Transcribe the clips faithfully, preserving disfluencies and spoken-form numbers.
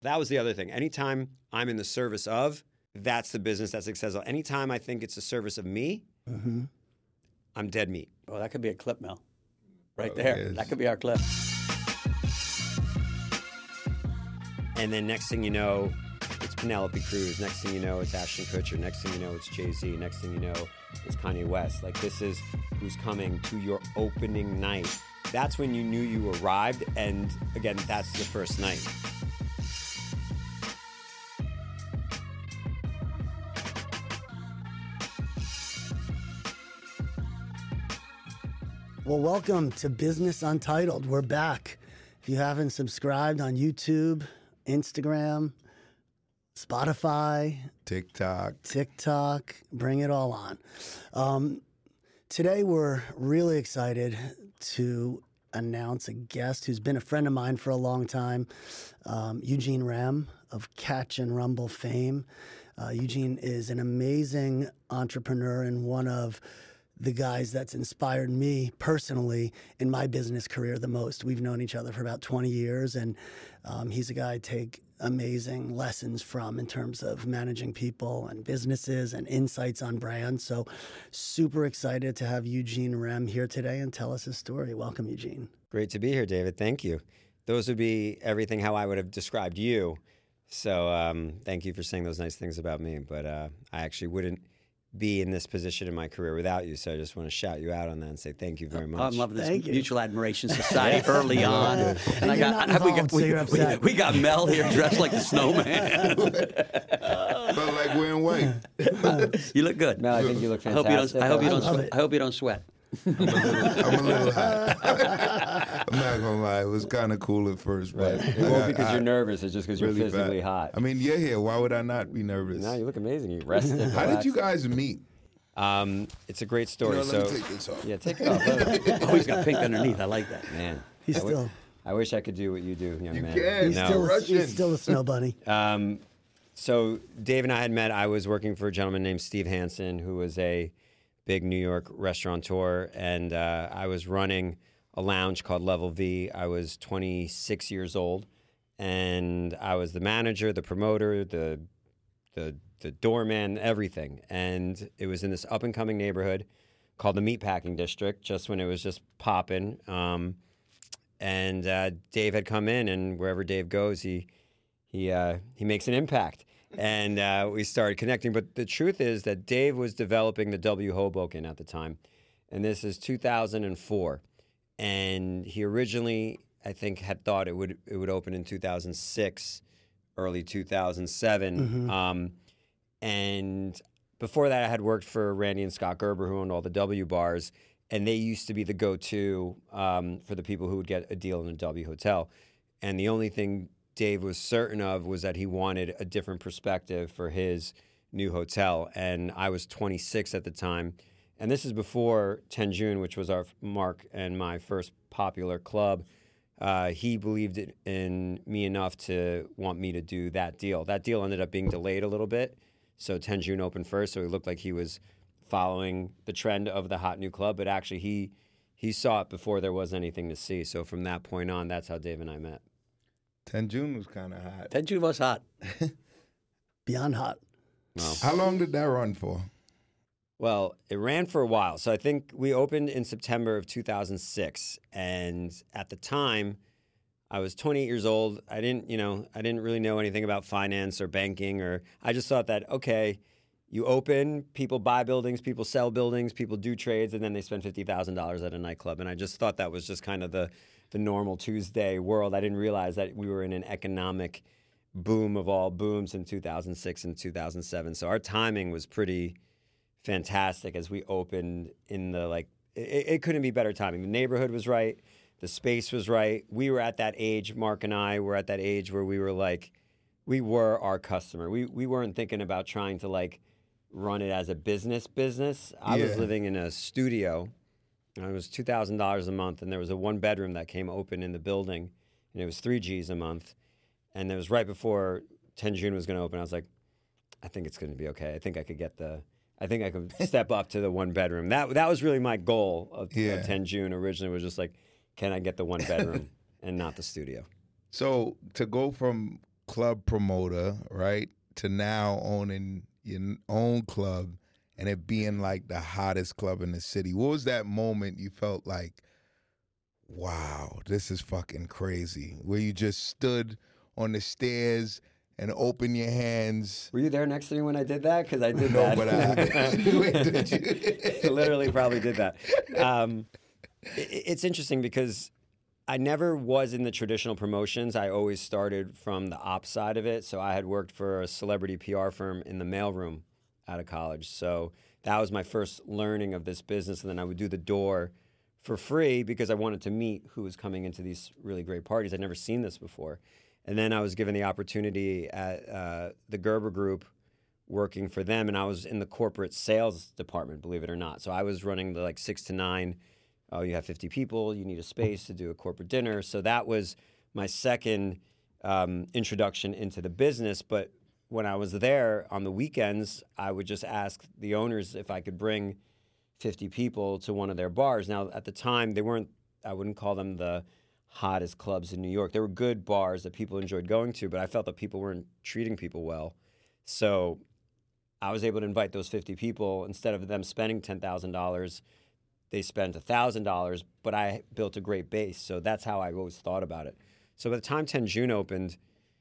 That was the other thing. Anytime I'm in the service of, that's the business that's successful. Anytime I think it's the service of me, mm-hmm. I'm dead meat. Oh, that could be a clip, Mel. Right Oh, there. yes. That could be our clip. And then next thing you know, it's Penelope Cruz. Next thing you know, it's Ashton Kutcher. Next thing you know, it's Jay-Z. Next thing you know, it's Kanye West. Like, this is who's coming to your opening night. That's when you knew you arrived. And again, that's the first night. Well, welcome to Business Untitled. We're back. If you haven't subscribed on YouTube, Instagram, Spotify, TikTok, TikTok, bring it all on. Um, today, we're really excited to announce a guest who's been a friend of mine for a long time, um, Eugene Rem of Catch and Rumble fame. Uh, Eugene is an amazing entrepreneur and one of the guys that's inspired me personally in my business career the most. We've known each other for about twenty years, and um, he's a guy I take amazing lessons from in terms of managing people and businesses and insights on brands. So super excited to have Eugene Rem here today and tell us his story. Welcome, Eugene. Great to be here, David. Thank you. Those would be everything how I would have described you. So um, thank you for saying those nice things about me. But uh, I actually wouldn't be in this position in my career without you. So I just want to shout you out on that and say thank you very much. I'm loving this Thank you. Mutual Admiration Society early on. And I you're not involved, we, got, so we, you're we, upset. we got Mel here dressed like the snowman. felt like wearing white. You look good. Mel, I think you look I hope you fantastic. don't. I hope you I don't. love Sweat. it. I hope you don't sweat. I'm a little, I'm a little hot. I'm not gonna lie, it was kind of cool at first, but Right. It I won't got- because I- you're nervous. It's just because you're really physically bad. hot. I mean, you're here. Why would I not be nervous? No, you look amazing. You rested. How did relaxed. you guys meet? Um, it's a great You story. know, so let me take this off. yeah, take it off. Let it- Oh, he's got pink underneath. I like that. Man, He's I wi- still, I wish I could do what you do, young You man. can. he's No. still, Russian. he's still a snow bunny. Um, so Dave and I had met. I was working for a gentleman named Steve Hansen, who was a big New York restaurateur, and uh, I was running a lounge called Level V. I was twenty-six years old, and I was the manager, the promoter, the the the doorman, everything. And it was in this up and coming neighborhood called the Meatpacking District, just when it was just popping. Um, and uh, Dave had come in, and wherever Dave goes, he he uh, he makes an impact. And uh, we started connecting. But the truth is that Dave was developing the W Hoboken at the time, and this is two thousand four. And he originally, I think, had thought it would it would open in two thousand six, early two thousand seven. Mm-hmm. Um, and before that, I had worked for Randy and Scott Gerber, who owned all the W bars, and they used to be the go-to um, for the people who would get a deal in a W hotel. And the only thing Dave was certain of was that he wanted a different perspective for his new hotel. And I was twenty-six at the time. And this is before ten June, which was our Mark and my first popular club. Uh, he believed it in me enough to want me to do that deal. That deal ended up being delayed a little bit. So ten June opened first, so it looked like he was following the trend of the hot new club. But actually, he he saw it before there was anything to see. So from that point on, that's how Dave and I met. ten June was kind of hot. Ten June was hot. Beyond hot. Well, How long did that run for? Well, it ran for a while. So I think we opened in September of two thousand six. And at the time, I was twenty-eight years old. I didn't, you know, I didn't really know anything about finance or banking, or I just thought that, okay, you open, people buy buildings, people sell buildings, people do trades, and then they spend fifty thousand dollars at a nightclub. And I just thought that was just kind of the, the normal Tuesday world. I didn't realize that we were in an economic boom of all booms in two thousand six and two thousand seven. So our timing was pretty fantastic as we opened in the, like, it, it couldn't be better timing. The neighborhood was right. The space was right. We were at that age, Mark and I were at that age where we were like, we were our customer. We we weren't thinking about trying to like run it as a business business. I was Yeah. living in a studio, and it was two thousand dollars a month, and there was a one bedroom that came open in the building, and it was three G's a month. And it was right before ten June was going to open. I was like, I think it's going to be okay. I think I could get the, I think I could step up to the one bedroom. That that was really my goal of, Yeah. of ten June originally, was just like, can I get the one bedroom and not the studio? So to go from club promoter, right, to now owning your own club and it being like the hottest club in the city. What was that moment you felt like, wow, this is fucking crazy, where you just stood on the stairs and opened your hands? Were you there next to me when I did that? Because I did No, that. but I Wait, did you? Literally probably did that. Um, it, it's interesting because I never was in the traditional promotions. I always started from the ops side of it. So I had worked for a celebrity P R firm in the mailroom out of college. So that was my first learning of this business. And then I would do the door for free because I wanted to meet who was coming into these really great parties. I'd never seen this before. And then I was given the opportunity at uh, the Gerber Group working for them. And I was in the corporate sales department, believe it or not. So I was running the like six to nine. Oh, you have fifty people, you need a space to do a corporate dinner. So that was my second um, introduction into the business. But when I was there on the weekends, I would just ask the owners if I could bring fifty people to one of their bars. Now, at the time, they weren't, I wouldn't call them the hottest clubs in New York. They were good bars that people enjoyed going to, but I felt that people weren't treating people well. So I was able to invite those fifty people. Instead of them spending ten thousand dollars, they spent one thousand dollars, but I built a great base. So that's how I always thought about it. So by the time ten June opened,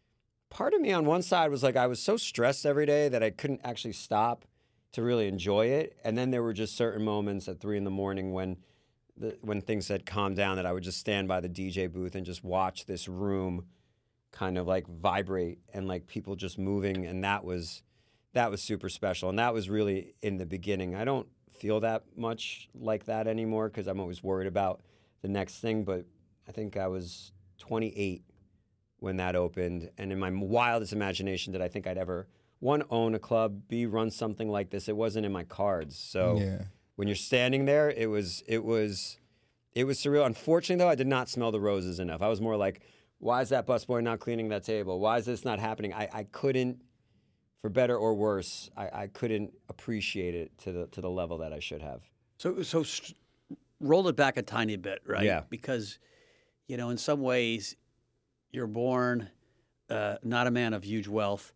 part of me on one side was like, I was so stressed every day that I couldn't actually stop to really enjoy it. And then there were just certain moments at three in the morning when the, when things had calmed down that I would just stand by the D J booth and just watch this room kind of like vibrate and like people just moving. And that was, that was super special. And that was really in the beginning. I don't feel that much like that anymore because I'm always worried about the next thing. But I think I was twenty-eight when that opened. And in my wildest imagination did I think I'd ever, one, own a club, B, run something like this. It wasn't in my cards. So Yeah. when you're standing there, it was, it was, it was surreal. Unfortunately, though, I did not smell the roses enough. I was more like, why is that busboy not cleaning that table? Why is this not happening? I, I couldn't, for better or worse, I, I couldn't appreciate it to the to the level that I should have. So, so st- roll it back a tiny bit, right? Yeah. Because, you know, in some ways, you're born uh, not a man of huge wealth.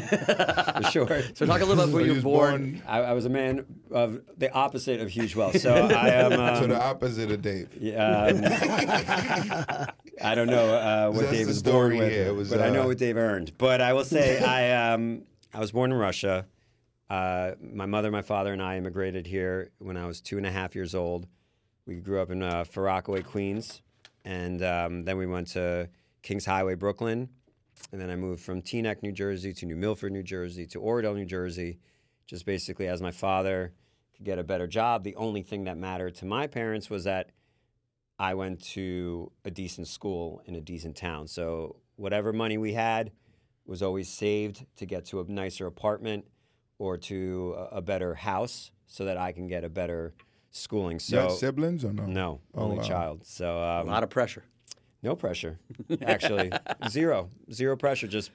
For sure. So talk a little bit about where So you're was born. born- I, I was a man of the opposite of huge wealth. So I am. Um, So the opposite of Dave. yeah, um, I don't know uh, what That's Dave the was born story with, here. It was, but I know uh, what Dave earned. But I will say I um, I was born in Russia. Uh, my mother, my father, and I immigrated here when I was two and a half years old. We grew up in uh, Far Rockaway, Queens, and um, then we went to Kings Highway, Brooklyn. And then I moved from Teaneck, New Jersey, to New Milford, New Jersey, to Oradell, New Jersey, just basically as my father could get a better job. The only thing that mattered to my parents was that I went to a decent school in a decent town. So whatever money we had was always saved to get to a nicer apartment or to a, a better house so that I can get a better schooling. You had So siblings or no? no, Oh, only wow. child. So A um, lot of pressure. no pressure, actually. Zero. Zero pressure. Just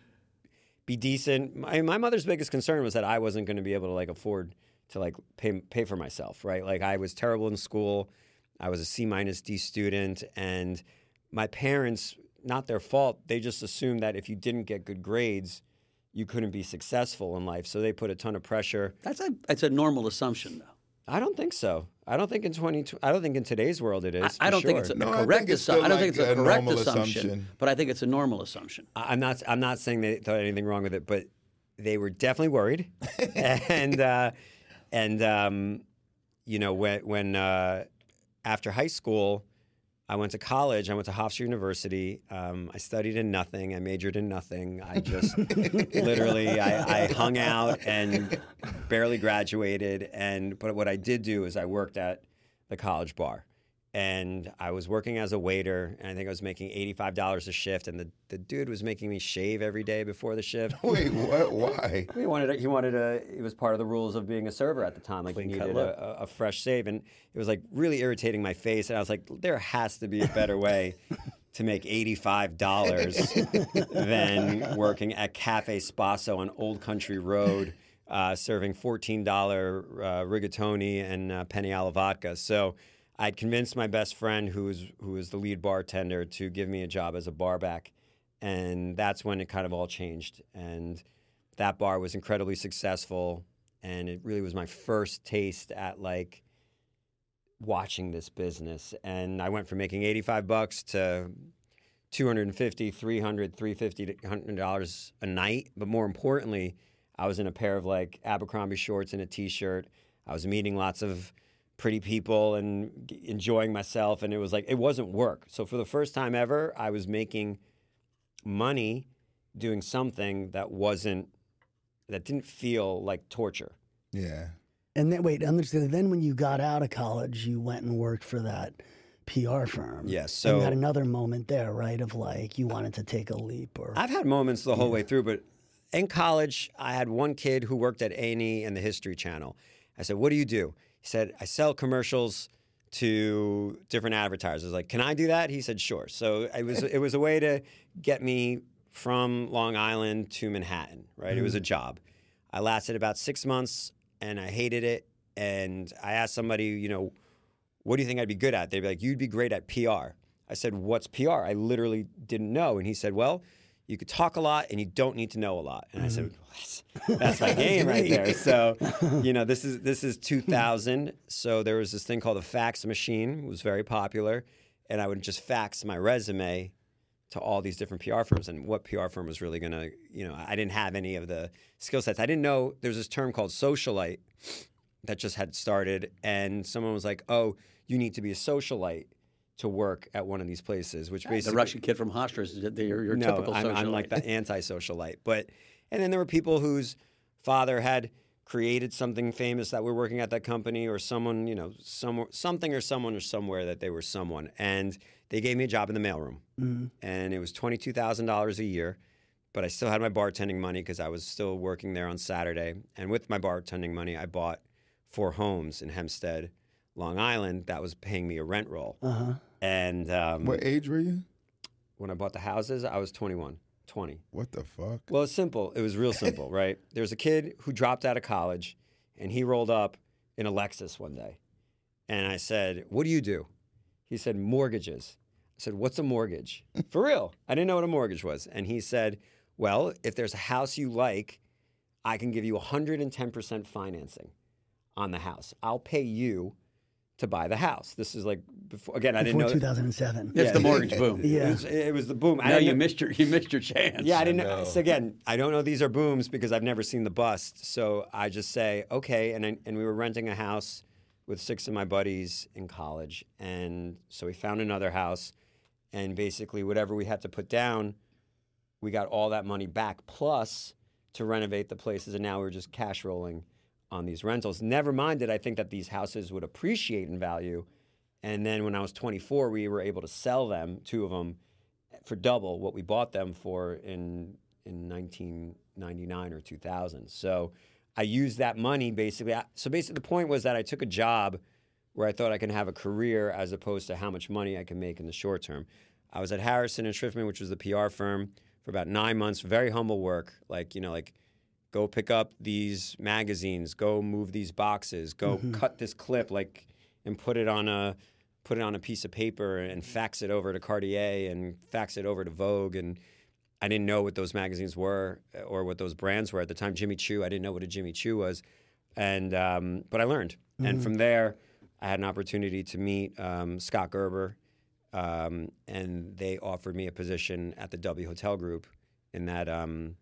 be decent. My, my mother's biggest concern was that I wasn't going to be able to like afford to like pay pay for myself, right? Like I was terrible in school. I was a C minus D student, and my parents, not their fault, they just assumed that if you didn't get good grades, you couldn't be successful in life. So they put a ton of pressure. That's a that's a normal assumption, though. I don't think so. I don't think in twenty. I don't think in today's world it is. I, for I don't think sure. it's a, No, a I correct think it's assumption. still I don't think like it's a a correct normal assumption, assumption. but I think it's a normal assumption. I'm not. I'm not saying they thought anything wrong with it, but they were definitely worried, and uh, and um, you know when when uh, after high school, I went to college. I went to Hofstra University. Um, I studied in nothing. I majored in nothing. I just literally I, I hung out and barely graduated. And but what I did do is I worked at the college bar. And I was working as a waiter, and I think I was making eighty-five dollars a shift, and the, the dude was making me shave every day before the shift. Wait, what? Why? He wanted, a, he wanted a, it was part of the rules of being a server at the time. Like, you Clean cut needed look. a, a, a fresh shave, and it was like really irritating my face. And I was like, there has to be a better way to make eighty-five dollars than working at Cafe Spasso on Old Country Road, uh, serving fourteen dollars uh, rigatoni and uh, penny alla vodka. So I'd convinced my best friend, who was who was the lead bartender, to give me a job as a barback And that's when it kind of all changed. And that bar was incredibly successful. And it really was my first taste at like watching this business. And I went from making eighty-five bucks to two hundred fifty, three hundred, three hundred fifty, one hundred dollars a night. But more importantly, I was in a pair of like Abercrombie shorts and a t-shirt. I was meeting lots of pretty people and g- enjoying myself. And it was like, it wasn't work. So for the first time ever, I was making money doing something that wasn't, that didn't feel like torture. Yeah. And then, wait, understand, then when you got out of college, you went and worked for that P R firm. Yes. And you So had another moment there, right, of like you wanted to take a leap or. I've had moments the whole way through, but in college, I had one kid who worked at A and E and the History Channel. I said, what do you do? He said, I sell commercials to different advertisers. Like, can I do that? He said, sure. So it was it was a way to get me from Long Island to Manhattan, right? It was a job. I lasted about six months and I hated it. And I asked somebody, you know, what do you think I'd be good at? They'd be like, you'd be great at P R. I said, what's P R? I literally didn't know. And he said, well, you could talk a lot and you don't need to know a lot. And I said, that's, that's my game right there. So, you know, this is this is two thousand. So there was this thing called a fax machine. It was very popular. And I would just fax my resume to all these different P R firms. And what P R firm was really going to, you know, I didn't have any of the skill sets. I didn't know there's this term called socialite that just had started. And someone was like, oh, you need to be a socialite to work at one of these places, which basically The Russian kid from Hofstra is your, your no, typical I'm, socialite. I'm like the anti-socialite. But and then there were people whose father had created something famous that were working at that company, or someone, you know, some something or someone or somewhere that they were someone, and they gave me a job in the mailroom, Mm-hmm. and it was twenty-two thousand dollars a year. But I still had my bartending money because I was still working there on Saturday, and with my bartending money, I bought four homes in Hempstead, Long Island. That was paying me a rent roll. Uh-huh. And um, What age were you? when I bought the houses, I was twenty-one, twenty. What the fuck? Well, it's simple. It was real simple, right? There's a kid who dropped out of college, and he rolled up in a Lexus one day. And I said, what do you do? He said, mortgages. I said, what's a mortgage? For real. I didn't know what a mortgage was. And he said, well, if there's a house you like, I can give you one hundred ten percent financing on the house. I'll pay you to buy the house. This is like, before, again, I didn't Before know. two thousand seven. It's Yeah. the mortgage boom. Yeah. It was, it was the boom. I Now didn't you know- missed your you missed your chance. Yeah, I didn't know. know. So again, I don't know these are booms because I've never seen the bust. So I just say, okay. And I, and we were renting a house with six of my buddies in college. And so we found another house. And basically whatever we had to put down, we got all that money back plus to renovate the places. And now we're just cash rolling on these rentals. Never mind that I think that these houses would appreciate in value. And then when I was twenty-four, we were able to sell them, two of them, for double what we bought them for in in nineteen ninety-nine or two thousand. So I used that money basically. So basically the point was that I took a job where I thought I could have a career as opposed to how much money I can make in the short term. I was at Harrison and Schriftman, which was the P R firm, for about nine months, very humble work. Like, you know, like go pick up these magazines, go move these boxes, go Mm-hmm. cut this clip, like, and put it on a put it on a piece of paper and fax it over to Cartier and fax it over to Vogue. And I didn't know what those magazines were or what those brands were at the time. Jimmy Choo, I didn't know what a Jimmy Choo was, and um, but I learned. Mm-hmm. And from there, I had an opportunity to meet um, Scott Gerber, um, and they offered me a position at the W Hotel Group in that um,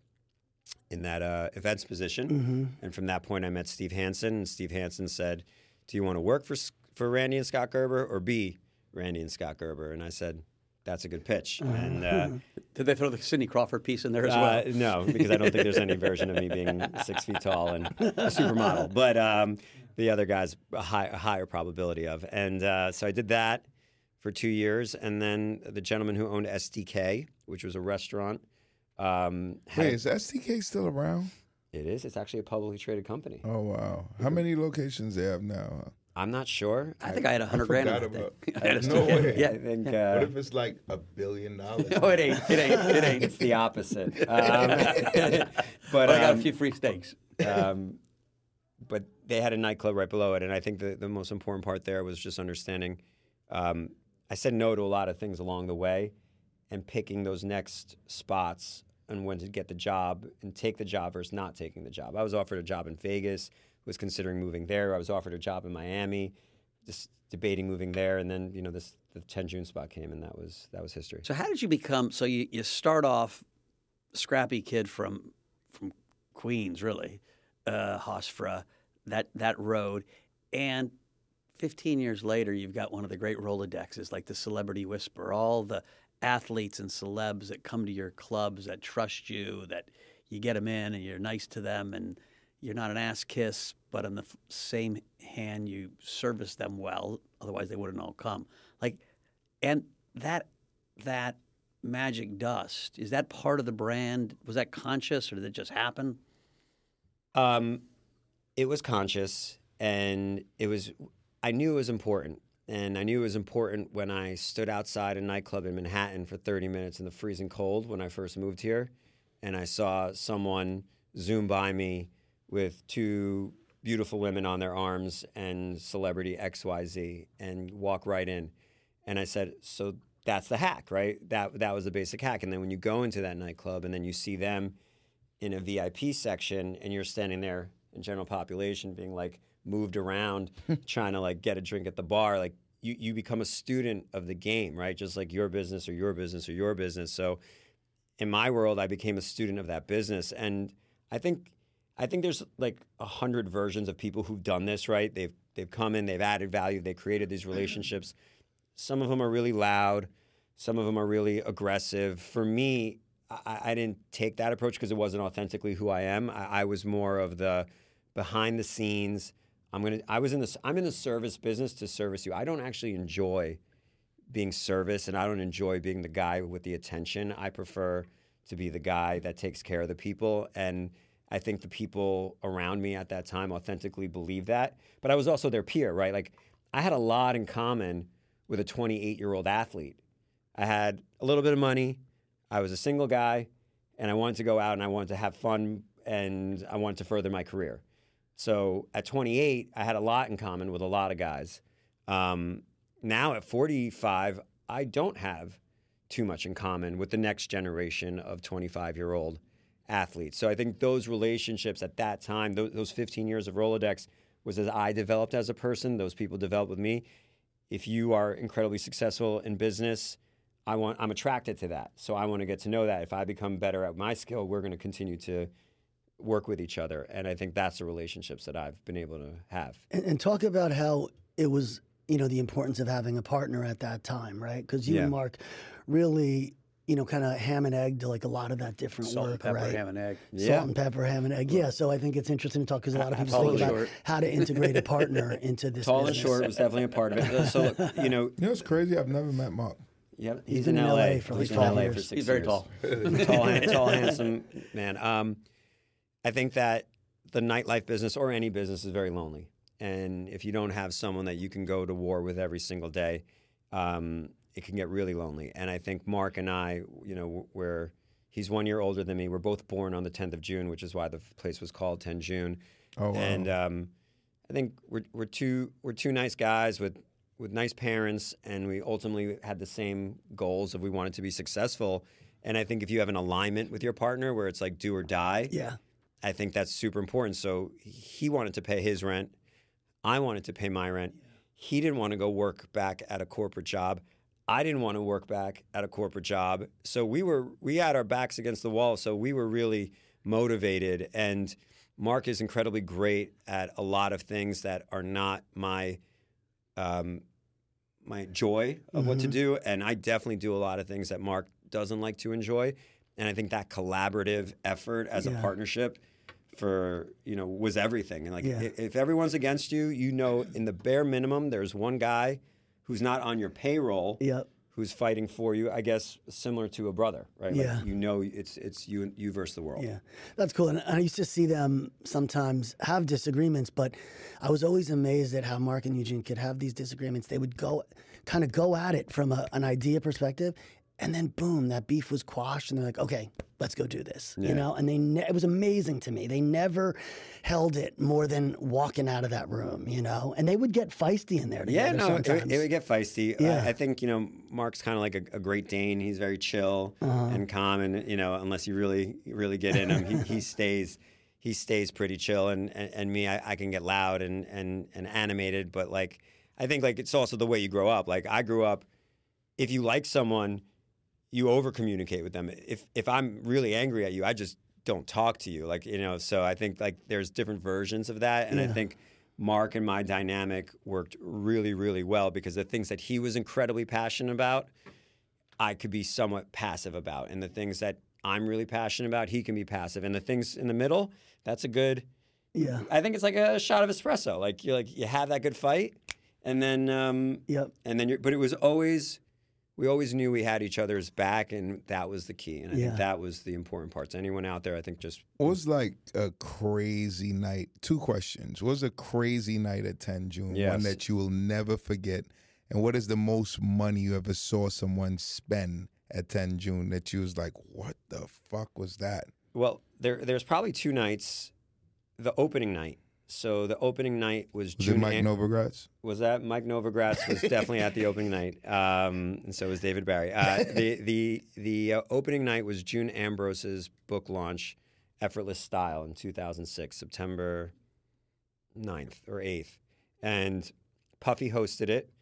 in that uh, events position. Mm-hmm. And from that point, I met Steve Hansen, and Steve Hansen said, "Do you want to work for for Randy and Scott Gerber or be Randy and Scott Gerber?" And I said, "That's a good pitch." And uh, Did they throw the Sidney Crawford piece in there as uh, well? no, because I don't think there's any version of me being six feet tall and a supermodel. But um, the other guy's a, high, a higher probability of. And uh, so I did that for two years, and then the gentleman who owned S D K, which was a restaurant. Um, had Wait, a- is S T K still around? it is. It's actually a publicly traded company. Oh wow! How many locations they have now? I'm not sure. I think I had a hundred grand. forgot on that about- thing. I had a No stick. way. Yeah. I think What uh, if it's like a billion dollars? No, it ain't. It ain't. It ain't. it's the opposite. Um, but But I got a um, few free steaks. um, but they had a nightclub right below it, and I think the, the most important part there was just understanding. Um, I said no to a lot of things along the way, and picking those next spots and when to get the job and take the job versus not taking the job. I was offered a job in Vegas, was considering moving there. I was offered a job in Miami, just debating moving there, and then you know this the ten June spot came, and that was that was history. So how did you become? So you, you start off scrappy kid from from Queens, really, uh, Hofstra, that that road, and fifteen years later, you've got one of the great Rolodexes, like the Celebrity Whisperer, all the athletes and celebs that come to your clubs that trust you, that you get them in and you're nice to them, and you're not an ass kiss, but on the f- same hand, you service them well. Otherwise, they wouldn't all come. Like, and that that magic dust, is that part of the brand? Was that conscious, or did it just happen? Um, it was conscious, and it was. I knew it was important, and I knew it was important when I stood outside a nightclub in Manhattan for thirty minutes in the freezing cold when I first moved here, and I saw someone zoom by me with two beautiful women on their arms and celebrity X Y Z and walk right in. And I said, so that's the hack, right? That that was the basic hack. And then when you go into that nightclub and then you see them in a V I P section and you're standing there in general population being like moved around trying to like get a drink at the bar, like you, you become a student of the game, right? Just like your business or your business or your business. So in my world, I became a student of that business. And I think I think there's like a hundred versions of people who've done this, right? They've they've come in, they've added value, they created these relationships. Some of them are really loud, some of them are really aggressive. For me, I, I didn't take that approach because it wasn't authentically who I am. I, I was more of the behind the scenes. I'm gonna. I was in this. I'm in the service business to service you. I don't actually enjoy being service, and I don't enjoy being the guy with the attention. I prefer to be the guy that takes care of the people, and I think the people around me at that time authentically believed that. But I was also their peer, right? Like I had a lot in common with a twenty-eight-year-old athlete. I had a little bit of money. I was a single guy, and I wanted to go out and I wanted to have fun, and I wanted to further my career. So at twenty-eight, I had a lot in common with a lot of guys. Um, now at forty-five, I don't have too much in common with the next generation of twenty-five-year-old athletes. So I think those relationships at that time, those, those fifteen years of Rolodex, was as I developed as a person. Those people developed with me. If you are incredibly successful in business, I want, I'm attracted to that. So I want to get to know that. If I become better at my skill, we're going to continue to work with each other. And I think that's the relationships that I've been able to have. And, and talk about how it was, you know, the importance of having a partner at that time, right? Because you Yeah. and Mark really, you know, kind of ham and egg to like a lot of that different Salt work, and pepper, right? ham and egg. Salt Yeah. and pepper, ham and egg. Yeah, so I think it's interesting to talk because a lot of people Tall think and about short. how to integrate a partner into this Tall and business. short was definitely a part of it. So, look, you know, You know, it's crazy. I've never met Mark. yep, He's he's, been in in L A. L A for like he's in five L A years. for six He's very years. tall. tall, han- tall, handsome man. Um, I think that the nightlife business or any business is very lonely. And if you don't have someone that you can go to war with every single day, um, it can get really lonely. And I think Mark and I, you know, we're, he's one year older than me. We're both born on the tenth of June, which is why the place was called ten June. Oh, wow. And um, I think we're, we're, two, we're two nice guys with, with nice parents, and we ultimately had the same goals of we wanted to be successful. And I think if you have an alignment with your partner where it's like do or die, Yeah. I think that's super important. So he wanted to pay his rent. I wanted to pay my rent. He didn't want to go work back at a corporate job. I didn't want to work back at a corporate job. So we were we had our backs against the wall. So we were really motivated. And Mark is incredibly great at a lot of things that are not my um, my joy of what to do. And I definitely do a lot of things that Mark doesn't like to enjoy. And I think that collaborative effort as Yeah. a partnership for, you know, was everything. And like, Yeah. if, if everyone's against you, you know, in the bare minimum, there's one guy who's not on your payroll Yep. who's fighting for you, I guess, similar to a brother, right? Yeah. Like, you know, it's it's you you versus the world. Yeah, that's cool. And I used to see them sometimes have disagreements, but I was always amazed at how Mark and Eugene could have these disagreements. They would go, kind of go at it from a, an idea perspective, And then boom, that beef was quashed, and they're like, okay, let's go do this. Yeah. You know, and they ne- it was amazing to me. They never held it more than walking out of that room, you know, and they would get feisty in there together Yeah, no, it, sometimes. it would get feisty. Yeah. I, I think, you know, Mark's kind of like a, a Great Dane. He's very chill Uh-huh. and calm, and, you know, unless you really, really get in him, he, he stays he stays pretty chill. And, and, and me, I, I can get loud and, and, and animated, but, like, I think, like, it's also the way you grow up. Like, I grew up, if you like someone, you over communicate with them. If if I'm really angry at you, I just don't talk to you. Like, you know, so I think like there's different versions of that. And Yeah. I think Mark and my dynamic worked really, really well because the things that he was incredibly passionate about, I could be somewhat passive about. And the things that I'm really passionate about, he can be passive. And the things in the middle, that's a good, Yeah. I think it's like a shot of espresso. Like you like you have that good fight and then um Yep. and then you're, but it was always, we always knew we had each other's back, and that was the key. And I Yeah. think that was the important part. So anyone out there, I think just What was like a crazy night? Two questions. What was a crazy night at ten June? One Yes. that you will never forget. And what is the most money you ever saw someone spend at ten June that you was like, what the fuck was that? well, there there's probably two nights. The opening night. So the opening night was, Was June. it Mike An- Novogratz? was that Mike Novogratz was definitely at the opening night, um, and so was David Barry. Uh, the the the uh, opening night was June Ambrose's book launch, Effortless Style, in two thousand six, September ninth or eighth, and Puffy hosted it,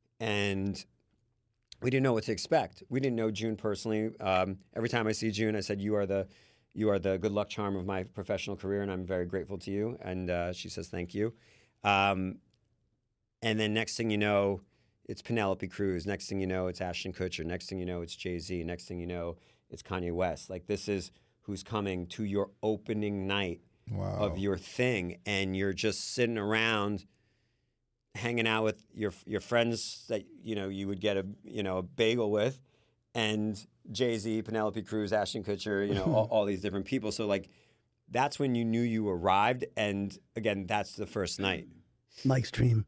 and we didn't know what to expect. We didn't know June personally. Um, every time I see June, I said, "You are the you are the good luck charm of my professional career, and I'm very grateful to you." And uh, she says, "Thank you." Um, and then next thing you know, it's Penelope Cruz. Next thing you know, it's Ashton Kutcher. Next thing you know, it's Jay-Z. Next thing you know, it's Kanye West. Like, this is who's coming to your opening night Wow. of your thing, and you're just sitting around hanging out with your your friends that you know you would get a you know a bagel with, and Jay-Z, Penelope Cruz, Ashton Kutcher, you know all, all these different people. So like that's when you knew you arrived, and again, that's the first night. Mike's dream.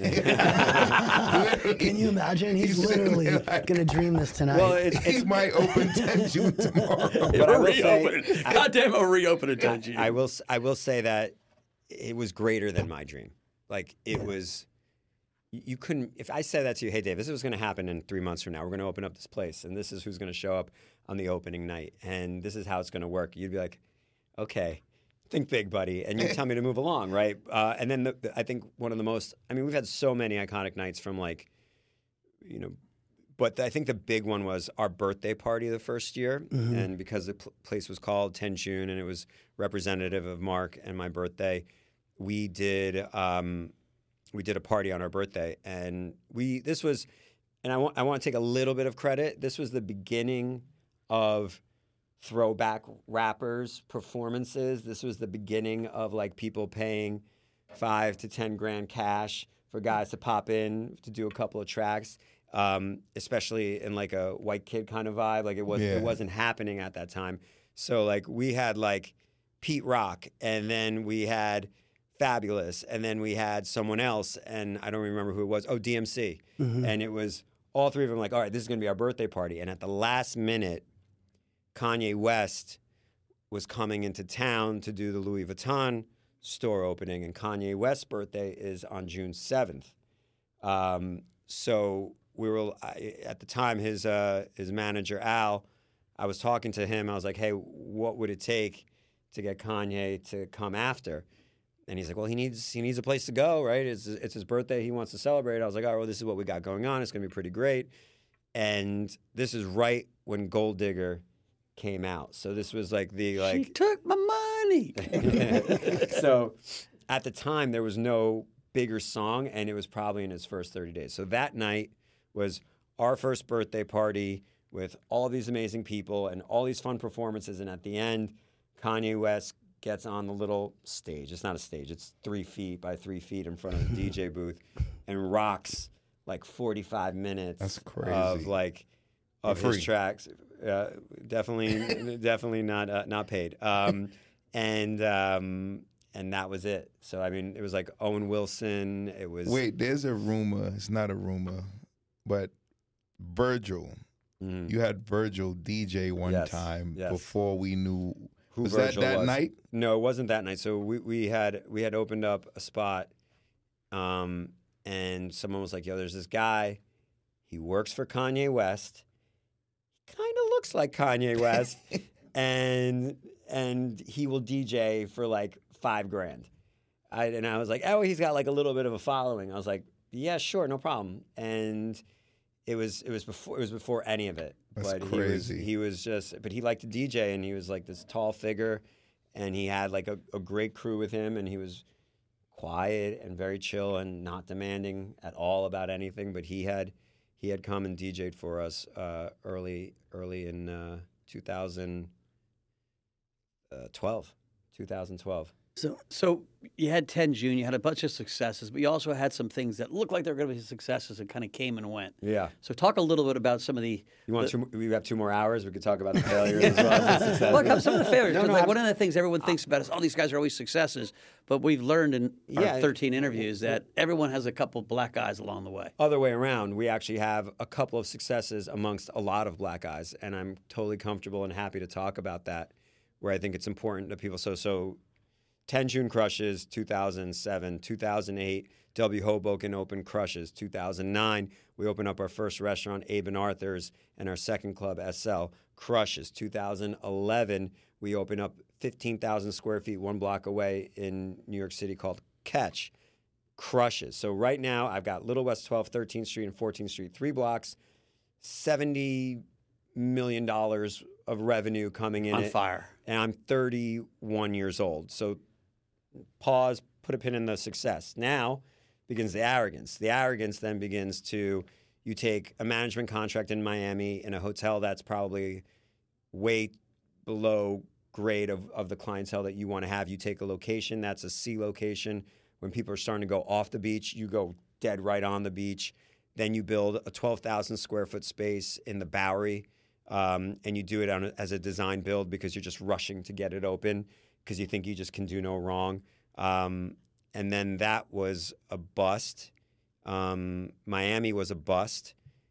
Can you imagine? He's He's sitting literally there like- gonna dream this tonight. Well, it's, He it's might open ten June tomorrow. But I will say- reopen. I- Goddamn, a reopen it, ten G. I will s- I will say that it was greater than my dream. Like it was. You you couldn't. If I said that to you, hey Dave, this is what's going to happen in three months from now. We're going to open up this place, and this is who's going to show up on the opening night, and this is how it's going to work. You'd be like, okay, think big, buddy, and you tell me to move along, right? Uh, and then the, the, I think one of the most. I mean, we've had so many iconic nights from like, you know, but I think the big one was our birthday party the first year, Mhm. and because the pl- place was called ten June and it was representative of Mark and my birthday, we did. Um, We did a party on our birthday, and we this was, and I want I want to take a little bit of credit. This was the beginning of throwback rappers performances. This was the beginning of like people paying five to ten grand cash for guys to pop in to do a couple of tracks, um, especially in like a white kid kind of vibe. Like it was Yeah. it wasn't happening at that time. So like we had like Pete Rock, and then we had Fabulous, and then we had someone else, and I don't remember who it was. Oh, D M C. Mhm. And it was all three of them like, all right, this is going to be our birthday party. And at the last minute, Kanye West was coming into town to do the Louis Vuitton store opening, and Kanye West's birthday is on June seventh. Um, so we were, I, at the time, his, uh, his manager, Al, I was talking to him. I was like, hey, what would it take to get Kanye to come after? And he's like, well, he needs he needs a place to go, right? It's, it's his birthday. He wants to celebrate. I was like, all right, well, this is what we got going on. It's going to be pretty great. And this is right when Gold Digger came out. So this was like the, She like, took my money. so at the time, there was no bigger song, and it was probably in his first thirty days. So that night was our first birthday party with all these amazing people and all these fun performances. And at the end, Kanye West gets on the little stage. It's not a stage. It's three feet by three feet in front of the D J booth and rocks like forty-five minutes That's crazy. of like of For his free. tracks. Uh, definitely, definitely not uh, not paid. Um, and um, and that was it. So I mean, it was like Owen Wilson. It was Wait, there's a rumor. It's not a rumor, but Virgil Mhm. You had Virgil D J one Yes, time yes. before we knew. Who was Virgil that that was. night? No, it wasn't that night. So we, we had we had opened up a spot, um, and someone was like, "Yo, there's this guy. He works for Kanye West. He kind of looks like Kanye West, and and he will D J for like five grand." I, and I was like, "Oh, he's got like a little bit of a following." I was like, "Yeah, sure, no problem." And it was it was before it was before any of it. That's but crazy. He was, he was just, but he liked to D J, and he was like this tall figure, and he had like a, a great crew with him, and he was quiet and very chill and not demanding at all about anything. But he had he had come and D J'd for us uh, early early in uh, two thousand twelve. twenty twelve. So So you had ten June, you had a bunch of successes, but you also had some things that looked like they were going to be successes and kind of came and went. Yeah. So talk a little bit about some of the. You want the, two? We have two more hours. We could talk about the failures as well as the successes. Look, some of the failures. No, 'cause no, like I'm- one of the things everyone thinks about is, oh, these guys are always successes. But we've learned in Yeah. our thirteen interviews that everyone has a couple black guys along the way. Other way around, we actually have a couple of successes amongst a lot of black guys, and I'm totally comfortable and happy to talk about that. Where I think it's important that people. So so. ten June crushes, two thousand seven, two thousand eight, W Hoboken Open crushes, two thousand nine, we open up our first restaurant, Abe and Arthur's, and our second club, S L, crushes. two thousand eleven, we open up fifteen thousand square feet, one block away in New York City called Catch, crushes. So right now, I've got Little West twelfth, thirteenth Street, and fourteenth Street, three blocks, seventy million dollars of revenue coming in On it, fire. and I'm thirty-one years old. So pause, put a pin in the success. Now begins the arrogance. The arrogance then begins to, you take a management contract in Miami in a hotel that's probably way below grade of, of the clientele that you want to have. You take a location that's a C location. When people are starting to go off the beach, you go dead right on the beach. Then you build a twelve thousand square foot space in the Bowery, um, and you do it on a, as a design build because you're just rushing to get it open, because you think you just can do no wrong. Um, and then that was a bust. Um, Miami was a bust.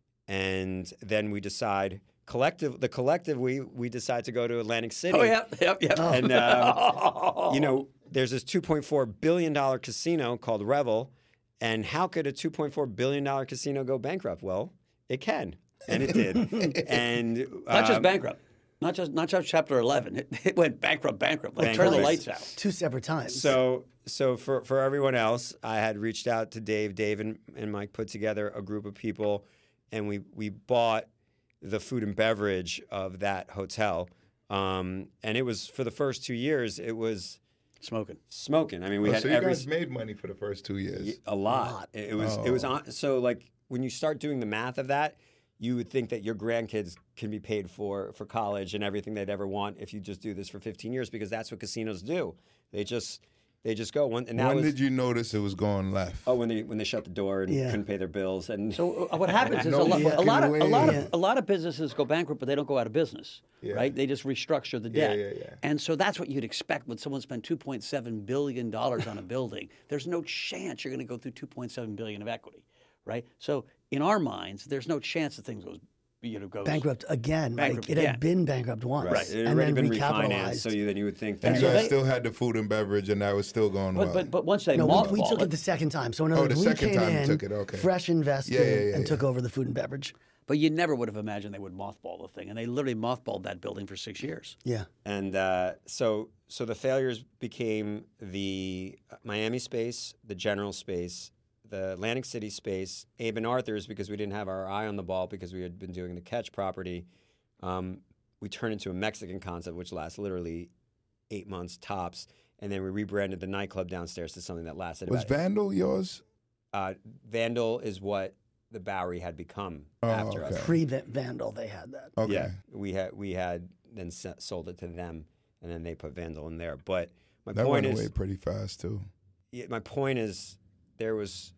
And then we decide, collective, the collective, we we decide to go to Atlantic City. Oh, yep, yep, yep. And, um, you know, there's this two point four billion dollars casino called Revel. And how could a two point four billion dollars casino go bankrupt? Well, it can. And it did. and Not just um, bankrupt. Not just not just Chapter eleven. It, it went bankrupt, bankrupt. Like turn the Bankrupt. lights out. two separate times. So, so for, for everyone else, I had reached out to Dave. Dave and, and Mike put together a group of people, and we we bought the food and beverage of that hotel. Um, and it was, for the first two years, it was Smoking. smoking. I mean, we Oh, had so you every guys made money for the first two years. Y- A lot. lot. It it was. It was Oh. on. So like when you start doing the math of that, you would think that your grandkids can be paid for for college and everything they'd ever want if you just do this for fifteen years, because that's what casinos do. They just they just go. One, and that When was did you notice it was going left? oh when they when they shut the door and Yeah. couldn't pay their bills and So uh, what happens is No a, lot, a fucking lot of a lot way. of a lot of businesses go bankrupt, but they don't go out of business, Yeah. right? They just restructure the Yeah, debt. yeah, yeah. And so that's what you'd expect when someone spent two point seven billion dollars on a building. There's no chance you're going to go through two point seven billion dollars of equity, right? So in our minds, there's no chance that things goes, you know, goes bankrupt again. Bankrupt like it again. had been bankrupt once. right. It had and already then been refinanced. recapitalized. So you, then you would think And that you So guys they- still had the food and beverage, and that was still going But, well. but but once they No, mothball we, we took it, it the second time. So in other Oh, words, the we second came time you in took it, okay. fresh invested Yeah, yeah, yeah, and yeah. took over the food and beverage. but you never would have imagined they would mothball the thing, and they literally mothballed that building for six years. Yeah. And uh, so, so the failures became the Miami space, the General space, the Atlantic City space, Abe and Arthur's, because we didn't have our eye on the ball because we had been doing the Catch property. Um, we turned into a Mexican concept, which lasts literally eight months tops, and then we rebranded the nightclub downstairs to something that lasted was about. Vandal yours? Uh, Vandal is what the Bowery had become Oh, after okay. us. Pre Vandal, they had that. Okay. Yeah, we had we had then se- sold it to them, and then they put Vandal in there. But my That point went is, away pretty fast too. yeah, my point is, there was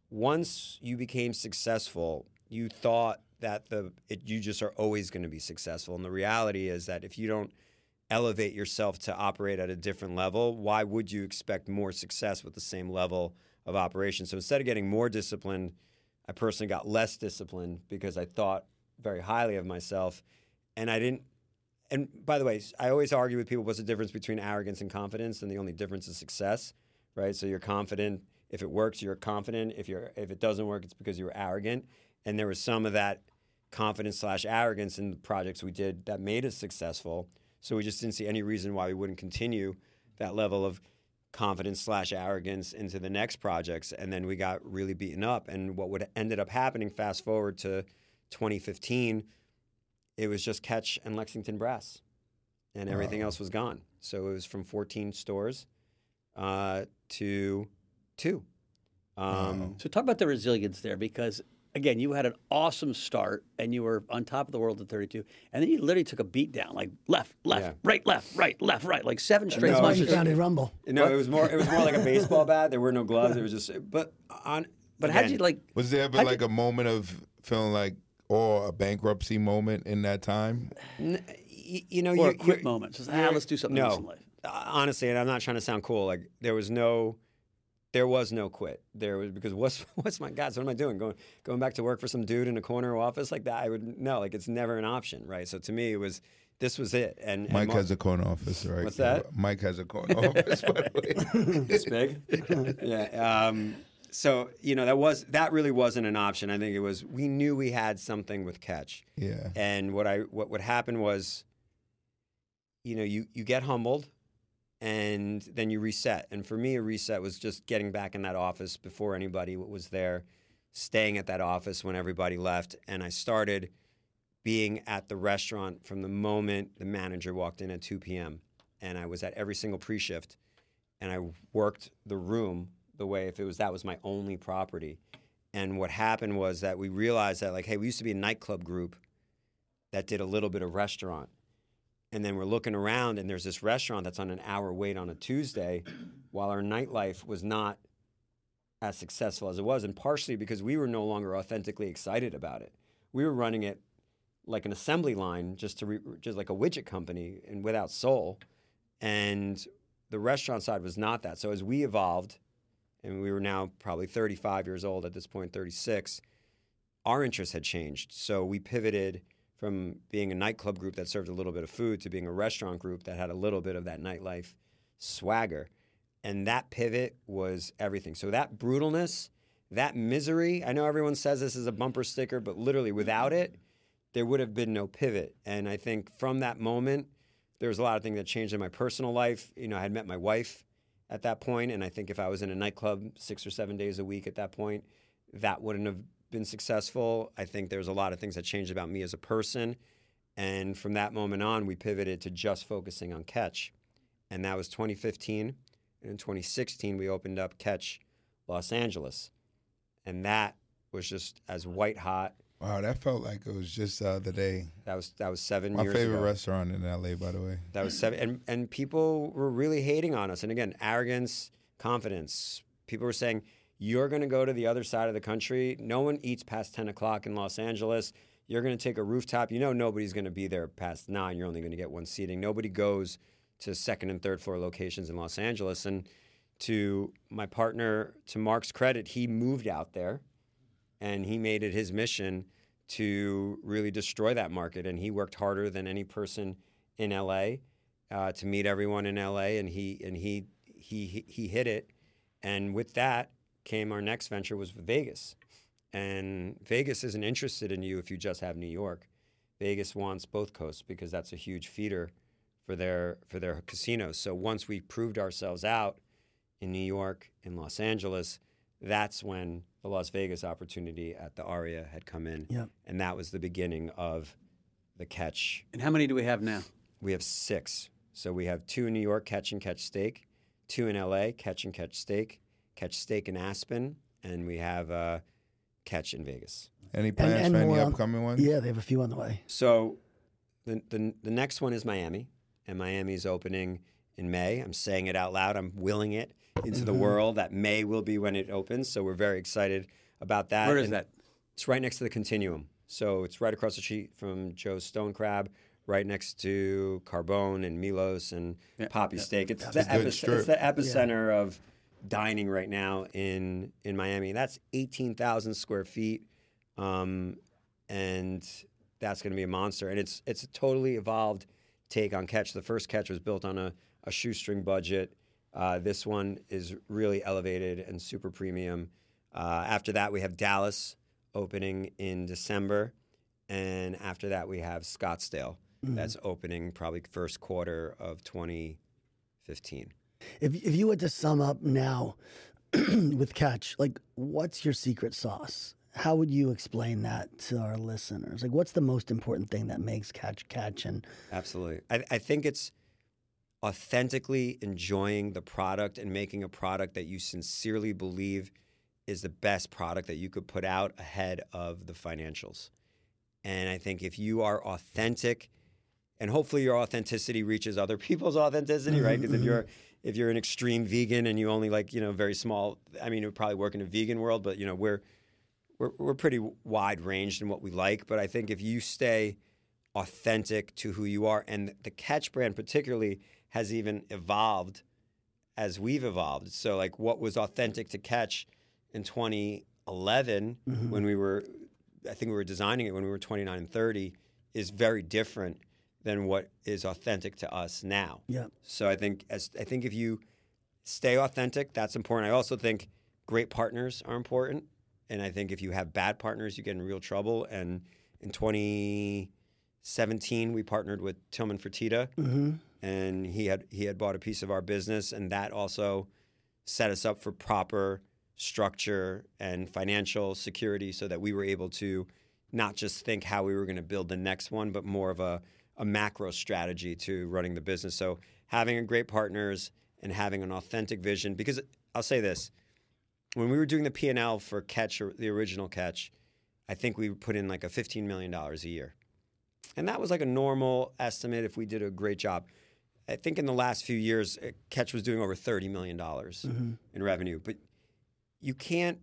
once you became successful, you thought that the it, you just are always going to be successful, and the reality is that if you don't elevate yourself to operate at a different level, why would you expect more success with the same level of operation? So instead of getting more disciplined, I personally got less disciplined because I thought very highly of myself, and I didn't. And by the way, I always argue with people, what's the difference between arrogance and confidence? And the only difference is success, right? So you're confident. If it works, you're confident. If you're if it doesn't work, it's because you were arrogant. And there was some of that confidence slash arrogance in the projects we did that made us successful. So we just didn't see any reason why we wouldn't continue that level of confidence slash arrogance into the next projects. And then we got really beaten up. And what would ended up happening, fast forward to twenty fifteen, it was just Catch and Lexington Brass, and everything Wow. else was gone. So it was from fourteen stores uh, to two. Um, Wow. So talk about the resilience there, because again, you had an awesome start and you were on top of the world at thirty-two, and then you literally took a beat down, like left, left, Yeah. right, left, right, left, right, like seven straight That's why you punches. founded Rumble. No, it was more. It was more like a baseball bat. There were no gloves. It was just. But on. But how'd again, you like? Was there ever How'd like you- a moment of feeling like, or a bankruptcy moment in that time? N- y- you know, Or you a quit you- moment? Just, ah, you're- let's do something no. else in life. Uh, honestly, and I'm not trying to sound cool. Like there was no, there was no quit. There was because what's what's my God? So what am I doing? Going going back to work for some dude in a corner office like that? I would no. Like it's never an option, right? So to me, it was this was it. And, and Mike Mar- has a corner office, right? What's that? Mike has a corner office, by the way. It's big. yeah. Um, so you know that was that really wasn't an option. I think it was we knew we had something with Catch. Yeah. And what I what would happen was, you know, you you get humbled, and then you reset. And for me, a reset was just getting back in that office before anybody was there, staying at that office when everybody left, and I started being at the restaurant from the moment the manager walked in at two p.m. And I was at every single pre-shift, and I worked the room the way if it was that was my only property. And what happened was that we realized that, like, hey, we used to be a nightclub group that did a little bit of restaurant. And then we're looking around, and there's this restaurant that's on an hour wait on a Tuesday, while our nightlife was not as successful as it was, and partially because we were no longer authentically excited about it. We were running it like an assembly line, just to re- just like a widget company, and without soul. And the restaurant side was not that. So as we evolved, and we were now probably thirty-five years old at this point, thirty-six, our interests had changed. So we pivoted from being a nightclub group that served a little bit of food to being a restaurant group that had a little bit of that nightlife swagger. And that pivot was everything. So that brutalness, that misery, I know everyone says this is a bumper sticker, but literally without it, there would have been no pivot. And I think from that moment, there was a lot of things that changed in my personal life. You know, I had met my wife at that point, and I think if I was in a nightclub six or seven days a week at that point, that wouldn't have been successful. I think there's a lot of things that changed about me as a person. And from that moment on, we pivoted to just focusing on Catch. And that was twenty fifteen. And in twenty sixteen, we opened up Catch Los Angeles. And that was just as white hot. Wow, that felt like it was just the other day. That was that was seven My years favorite ago. restaurant in L A, by the way. That was seven, and and people were really hating on us. And again, arrogance, confidence. People were saying, "You're going to go to the other side of the country. No one eats past ten o'clock in Los Angeles. You're going to take a rooftop. You know nobody's going to be there past nine. You're only going to get one seating. Nobody goes to second and third floor locations in Los Angeles." And to my partner, to Mark's credit, he moved out there, and he made it his mission to really destroy that market. And he worked harder than any person in L A uh, to meet everyone in L A. And he and he he he hit it. And with that came our next venture was Vegas. And Vegas isn't interested in you if you just have New York. Vegas wants both coasts because that's a huge feeder for their for their casinos. So once we proved ourselves out in New York and Los Angeles, that's when the Las Vegas opportunity at the Aria had come in. Yep. And that was the beginning of the Catch. And how many do we have now? We have six. So we have two in New York, Catch and Catch Steak, two in L A, Catch and Catch Steak, Catch Steak in Aspen, and we have uh, Catch in Vegas. Any plans and for any more on- upcoming ones? Yeah, they have a few on the way. So the, the the next one is Miami, and Miami's opening in May. I'm saying it out loud. I'm willing it into the world that May will be when it opens. So we're very excited about that. Where is And that? It's right next to the Continuum. So it's right across the street from Joe's Stone Crab, right next to Carbone and Milos and Yeah, Poppy yeah. Steak. It's the, That's a good epic- strip. it's the epicenter of dining right now in in Miami. That's eighteen thousand square feet, um, and that's going to be a monster. And it's it's a totally evolved take on catch. The first catch was built on a, a shoestring budget. Uh, this one is really elevated and super premium. Uh, after that, we have Dallas opening in December. And after that, we have Scottsdale. Mm-hmm. That's opening probably first quarter of twenty fifteen. If if you had to sum up now with Catch, like, what's your secret sauce? How would you explain that to our listeners? Like, what's the most important thing that makes Catch Catch? And absolutely, I, I think it's authentically enjoying the product and making a product that you sincerely believe is the best product that you could put out ahead of the financials. And I think if you are authentic, and hopefully your authenticity reaches other people's authenticity, right? Because if you're if you're an extreme vegan and you only like, you know, very small, I mean, it would probably work in a vegan world, but, you know, we're we're we're pretty wide ranged in what we like. But I think if you stay authentic to who you are, and the Catch brand particularly has even evolved as we've evolved. So like what was authentic to Catch in twenty eleven mm-hmm. when we were, I think we were designing it when we were twenty-nine and thirty, is very different than what is authentic to us now. Yeah. So I think as I think if you stay authentic, that's important. I also think great partners are important. And I think if you have bad partners, you get in real trouble. And in twenty seventeen, we partnered with Tillman Fertitta, mm-hmm. and he had he had bought a piece of our business, and that also set us up for proper structure and financial security so that we were able to not just think how we were going to build the next one, but more of a, a macro strategy to running the business. So having a great partners and having an authentic vision, because I'll say this, when we were doing the P and L for Catch, or the original Catch, I think we put in like a fifteen million dollars a year. And that was like a normal estimate if we did a great job. I think in the last few years, Catch was doing over thirty million dollars mm-hmm. in revenue. But you can't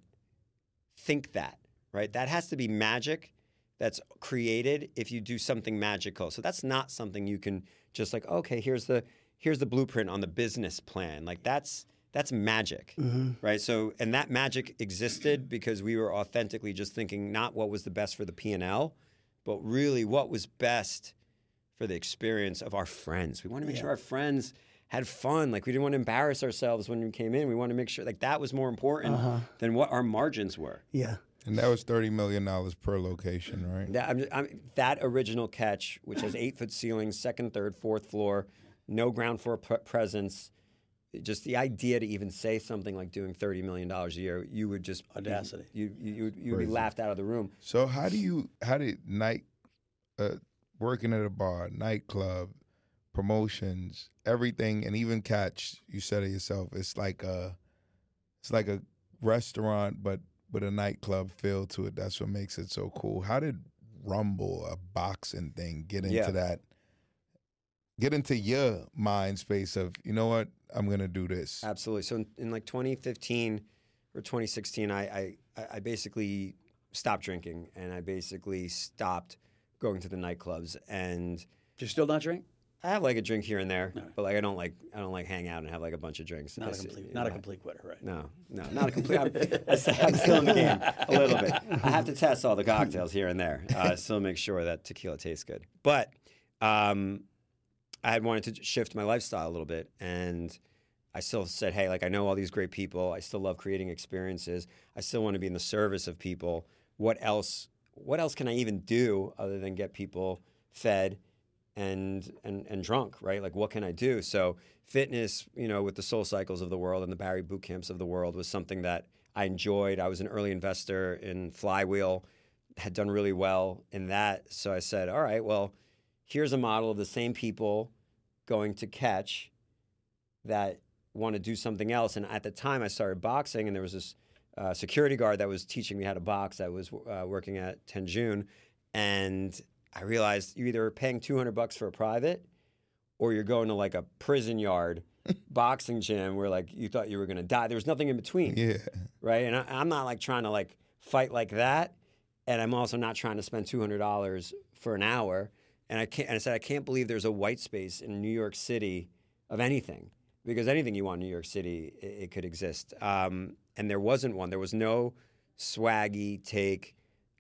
think that, right? That has to be magic that's created if you do something magical. So that's not something you can just like, okay, here's the here's the blueprint on the business plan. Like that's that's magic, mm-hmm. right? So, and that magic existed because we were authentically just thinking not what was the best for the P and L, but really what was best for the experience of our friends. We want to make yeah. sure our friends had fun. Like we didn't want to embarrass ourselves when we came in. We wanted to make sure like that was more important uh-huh. than what our margins were. Yeah. And that was thirty million dollars per location, right? That, I'm, I'm, that original Catch, which has eight-foot ceilings, second, third, fourth floor, no ground floor p- presence, just the idea to even say something like doing thirty million dollars a year, you would just... Audacity. You, you, you, you would be laughed out of the room. So how do you, how did night, uh, working at a bar, nightclub, promotions, everything, and even Catch, you said it yourself, it's like a, it's like a restaurant, but with a nightclub feel to it. That's what makes it so cool. How did Rumble, a boxing thing, get into yeah. that? Get into your mind space of, you know what, I'm gonna do this. Absolutely. So in, in like twenty fifteen or twenty sixteen, I, I I basically stopped drinking and I basically stopped going to the nightclubs. And do you still not drink? I have like a drink here and there, no. but like I don't like I don't like hang out and have like a bunch of drinks. Not I a complete, see, not know, a complete quitter, right? No, no, not a complete. I'm, I'm still in the game a little bit. I have to test all the cocktails here and there, uh, still make sure that tequila tastes good. But um, I had wanted to shift my lifestyle a little bit, and I still said, hey, like I know all these great people. I still love creating experiences. I still want to be in the service of people. What else? What else can I even do other than get people fed and and and drunk, right? Like, what can I do? So fitness, you know, with the Soul Cycles of the world and the Barry Boot Camps of the world was something that I enjoyed. I was an early investor in Flywheel, had done really well in that. So I said, all right, well, here's a model of the same people going to Catch that want to do something else. And at the time, I started boxing, and there was this uh, security guard that was teaching me how to box that was uh, working at Tenjune, and I realized you're either paying two hundred bucks for a private or you're going to like a prison yard boxing gym where like you thought you were going to die. There was nothing in between. Yeah. Right. And I, I'm not like trying to like fight like that. And I'm also not trying to spend two hundred dollars for an hour. And I can't, and I said, I can't believe there's a white space in New York City of anything, because anything you want in New York City, it, it could exist. Um, and there wasn't one. There was no swaggy take.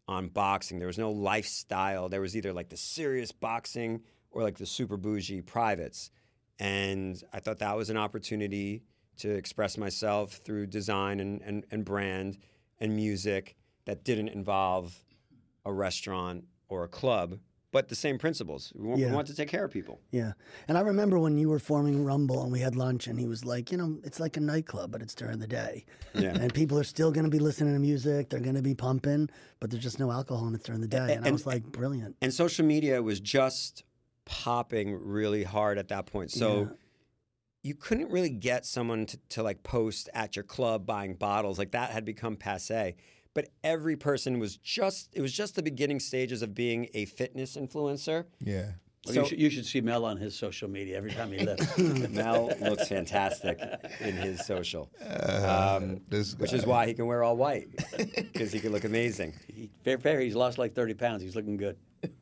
on boxing. There was no lifestyle. There was either like the serious boxing or like the super bougie privates. And I thought that was an opportunity to express myself through design and, and, and brand and music that didn't involve a restaurant or a club, but the same principles. We, want, Yeah. we want to take care of people. Yeah. And I remember when you were forming Rumble and we had lunch and he was like, you know, it's like a nightclub, but it's during the day. Yeah. And people are still going to be listening to music. They're going to be pumping, but there's just no alcohol and it's during the day. And, I And- was like, brilliant. And social media was just popping really hard at that point. So Yeah. you couldn't really get someone to, to like post at your club buying bottles. Like that had become passe. But every person was just, it was just the beginning stages of being a fitness influencer. Yeah. Well, So- you, should, you should see Mel on his social media every time he lifts. Mel looks fantastic in his social, um, this which is guy. why he can wear all white, because he can look amazing. he, fair, fair, he's lost like thirty pounds. He's looking good.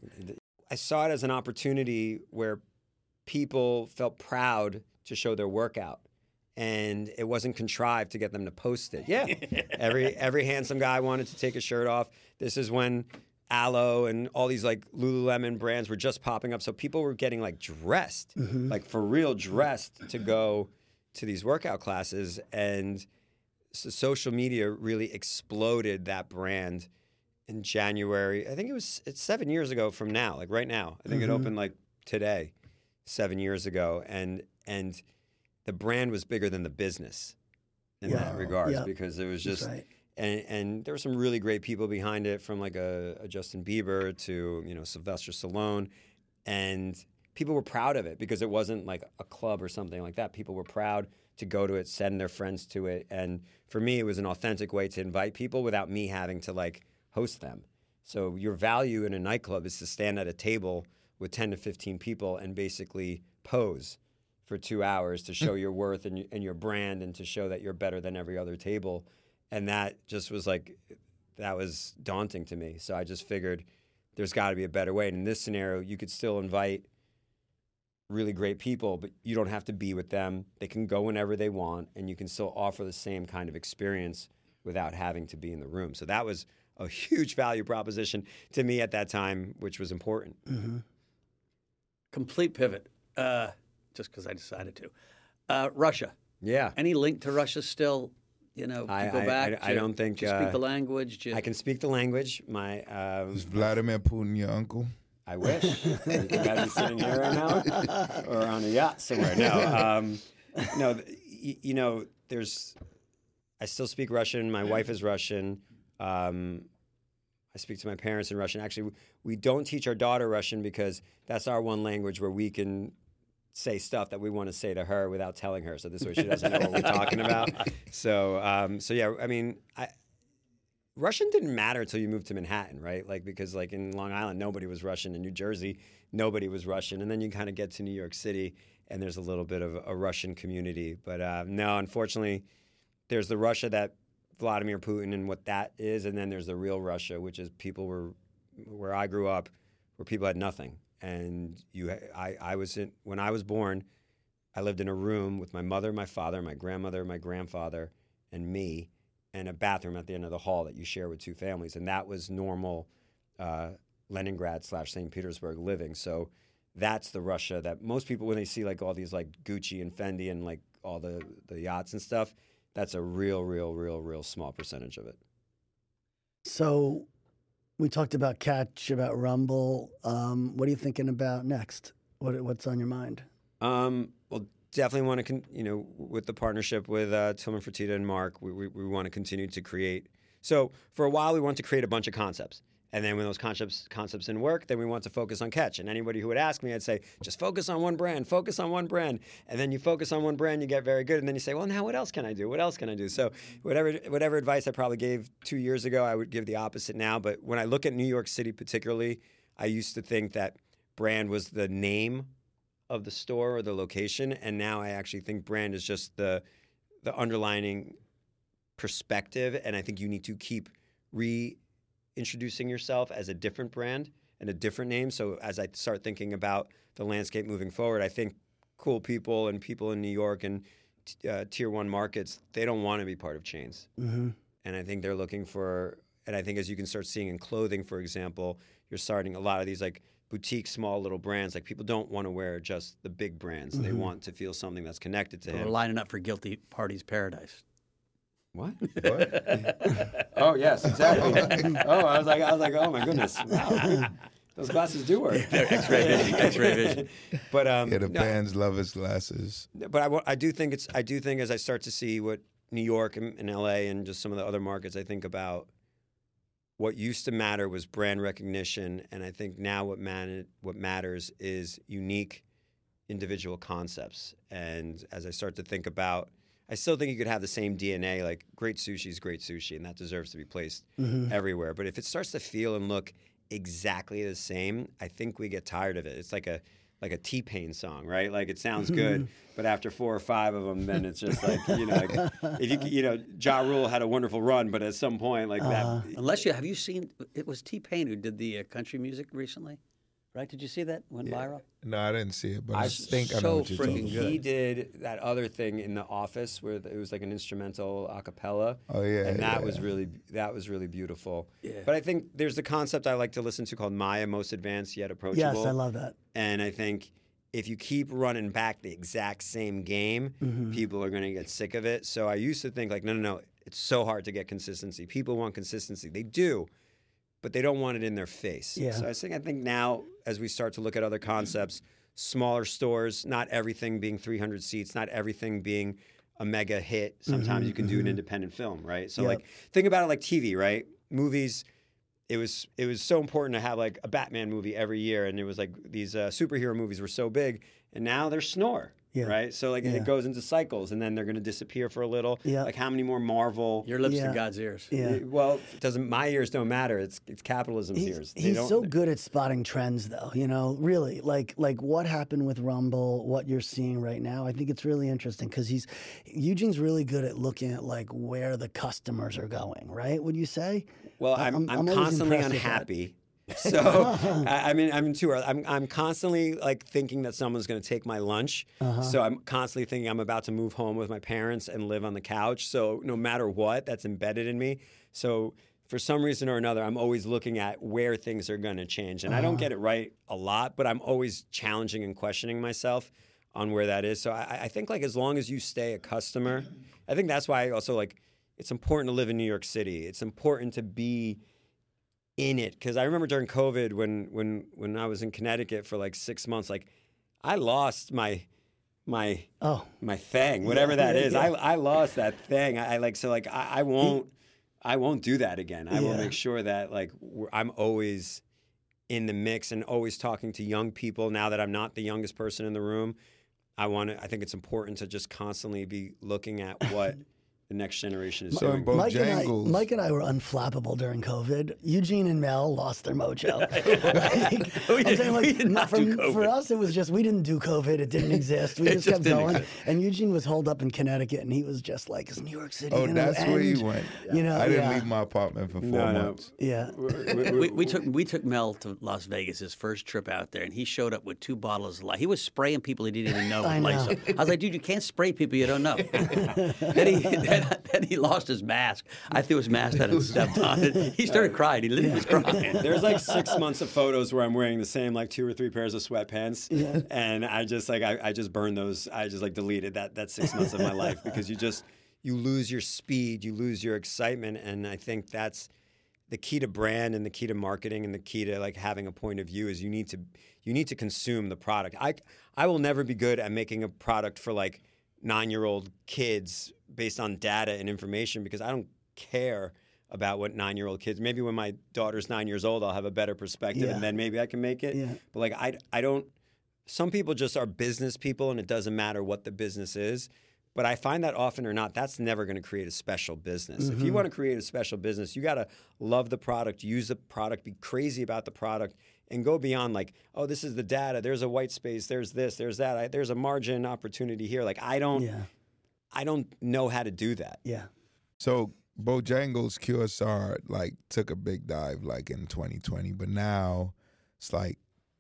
I saw it as an opportunity where people felt proud to show their workout, and it wasn't contrived to get them to post it. Yeah, every every handsome guy wanted to take his shirt off. This is when Aloe and all these like Lululemon brands were just popping up, so people were getting like dressed, like for real dressed to go to these workout classes, and so social media really exploded that brand in January. I think it was it's seven years ago from now, like right now. I think it opened like today, seven years ago, and and the brand was bigger than the business in Yeah. that regards Yeah. because it was That's just right. and and there were some really great people behind it, from like a, a Justin Bieber to you know Sylvester Stallone, and people were proud of it because it wasn't like a club or something like that. People were proud to go to it, send their friends to it, and for me, it was an authentic way to invite people without me having to like host them. So your value in a nightclub is to stand at a table with ten to fifteen people and basically pose for two hours to show your worth and, y- and your brand and to show that you're better than every other table. And that just was like, that was daunting to me. So I just figured there's got to be a better way. And in this scenario, you could still invite really great people, but you don't have to be with them. They can go whenever they want, and you can still offer the same kind of experience without having to be in the room. So that was a huge value proposition to me at that time, which was important. Complete pivot, uh, just because I decided to. Uh, Russia. Yeah. Any link to Russia still? You know, to I- go I- back. I- I to- don't think, to speak uh, the language. to- I can speak the language. My um, Is Vladimir Putin your uncle? I wish. You think I'd be sitting here right now, or on a yacht somewhere. No, um, no. th- y- You know, there's. I still speak Russian. My wife is Russian. Um, I speak to my parents in Russian. Actually, we don't teach our daughter Russian because that's our one language where we can say stuff that we want to say to her without telling her. So this way she doesn't know what we're talking about. So, um, so yeah. I mean, I. Russian didn't matter until you moved to Manhattan, right? Like because like in Long Island, nobody was Russian. In New Jersey, nobody was Russian. And then you kind of get to New York City, and there's a little bit of a Russian community. But uh, no, unfortunately, there's the Russia that Vladimir Putin and what that is, and then there's the real Russia, which is people were where I grew up, where people had nothing. And you, I, I was in when I was born, I lived in a room with my mother, my father, my grandmother, my grandfather, and me, and a bathroom at the end of the hall that you share with two families. And that was normal uh, Leningrad slash Saint Petersburg living. So that's the Russia that most people, when they see like all these like Gucci and Fendi and like all the, the yachts and stuff, that's a real, real, real, real small percentage of it. So we talked about Catch, about Rumble. Um, what are you thinking about next? What, what's on your mind? Um, well, definitely want to, con- you know, with the partnership with uh, Tillman Fertitta and Mark, we, we, we want to continue to create. So for a while, we want to create a bunch of concepts. And then when those concepts concepts didn't work, then we want to focus on Catch. And anybody who would ask me, I'd say, just focus on one brand, focus on one brand. And then you focus on one brand, you get very good. And then you say, well, now what else can I do? What else can I do? So whatever whatever advice I probably gave two years ago, I would give the opposite now. But when I look at New York City particularly, I used to think that brand was the name of the store or the location. And now I actually think brand is just the the underlining perspective. And I think you need to keep re introducing yourself as a different brand and a different name. So as I start thinking about the landscape moving forward, I think cool people and people in New York and uh, tier one markets, they don't want to be part of chains. Mm-hmm. And I think they're looking for and I think as you can start seeing in clothing, for example, you're starting a lot of these like boutique, small little brands. Like people don't want to wear just the big brands. Mm-hmm. They want to feel something that's connected to We're him. lining up for Guilty Party's Paradise. What? What? Oh yes, exactly. oh, I was like, I was like, oh my goodness, wow, those glasses do work. X-ray vision, X-ray vision. But um, Yeah, the no, fans love his glasses. But I, wa- I do think it's I do think as I start to see what New York and, and L A and just some of the other markets, I think about what used to matter was brand recognition, and I think now what man what matters is unique individual concepts. And as I start to think about, I still think you could have the same D N A, like great sushi is great sushi, and that deserves to be placed Mm-hmm. everywhere. But if it starts to feel and look exactly the same, I think we get tired of it. It's like a like a T-Pain song, right? Like it sounds good, but after four or five of them, then it's just like, you know, like, if you you know, Ja Rule had a wonderful run, but at some point, like Uh-huh. that. Unless you have you seen it was T-Pain who did the uh, country music recently, right? Did you see that went viral? No, I didn't see it, but I, I think I know so what you're freaking talking good. about. He did that other thing in The Office where it was like an instrumental a cappella. Oh, yeah, and that yeah. was really that was really beautiful. Yeah. But I think there's the concept I like to listen to called Maya, most advanced yet approachable. Yes, I love that. And I think if you keep running back the exact same game, Mm-hmm. people are going to get sick of it. So I used to think like, no, no, no, it's so hard to get consistency. People want consistency. They do, but they don't want it in their face. Yeah. So I think I think now as we start to look at other concepts, smaller stores, not everything being three hundred seats, not everything being a mega hit. Sometimes you can do an independent film, right? So Yep. like think about it like T V, right? Movies. It was it was so important to have like a Batman movie every year, and it was like these uh, superhero movies were so big, and now they're snore, Yeah. right? So like Yeah. it goes into cycles, and then they're going to disappear for a little. Yeah. Like how many more Marvel? Your lips Yeah. to God's ears. Yeah. Well, it doesn't my ears don't matter. It's it's capitalism's He's, ears. They he's don't- so good at spotting trends, though. You know, really, like like what happened with Rumble, what you're seeing right now. I think it's really interesting because he's Eugene's really good at looking at like where the customers are going. Right? Would you say? Well, I'm I'm- I'm, I'm always constantly impressed with that. unhappy. So I, I mean, I'm too early. I'm I'm constantly like thinking that someone's going to take my lunch. Uh-huh. So I'm constantly thinking I'm about to move home with my parents and live on the couch. So no matter what, that's embedded in me. So for some reason or another, I'm always looking at where things are going to change, and I don't get it right a lot, but I'm always challenging and questioning myself on where that is. So I, I think like as long as you stay a customer, I think that's why I also like it's important to live in New York City. It's important to be in it because I remember during COVID when when when I was in Connecticut for like six months, like I lost my my Oh, my thing, whatever that yeah, is. yeah. I I lost that thing. I, I like so like I, I won't I won't do that again. I will Yeah. make sure that like we're, I'm always in the mix and always talking to young people. Now that I'm not the youngest person in the room, I want to. I think it's important to just constantly be looking at what the next generation is So doing. both Mike and, I, Bojangles. Mike and I were unflappable during COVID. Eugene and Mel lost their mojo. Like, We I'm did- saying, like, we did not for, do COVID. for us, it was just we didn't do COVID. It didn't exist. We It just, just kept didn't going. exist. And Eugene was holed up in Connecticut, and he was just like, "Is New York City Oh, gonna that's where end?" you went. You know, I didn't yeah. leave my apartment for four No, no. months. Yeah. we, we took we took Mel to Las Vegas his first trip out there, and he showed up with two bottles of Lysol. He was spraying people he didn't even know with I know. Lysol. I was like, dude, you can't spray people you don't know. then he then, then he lost his mask. I threw his mask out and stepped on it. He started crying. He literally was crying. There's like six months of photos where I'm wearing the same like two or three pairs of sweatpants, and I just like I, I just burned those. I just like deleted that that six months of my life because you just you lose your speed, you lose your excitement, and I think that's the key to brand and the key to marketing and the key to like having a point of view is you need to you need to consume the product. I I will never be good at making a product for like nine-year-old kids based on data and information because I don't care about what nine-year-old kids. Maybe when my daughter's nine years old, I'll have a better perspective, Yeah. and then maybe I can make it. Yeah. But like I, I don't. Some people just are business people, and it doesn't matter what the business is. But I find that often or not, that's never going to create a special business. If you want to create a special business, you got to love the product, use the product, be crazy about the product, and go beyond like, oh, this is the data. There's a white space. There's this. There's that. I, there's a margin opportunity here. Like I don't. Yeah. I don't know how to do that. Yeah. So Bojangles Q S R like took a big dive like in twenty twenty, but now it's like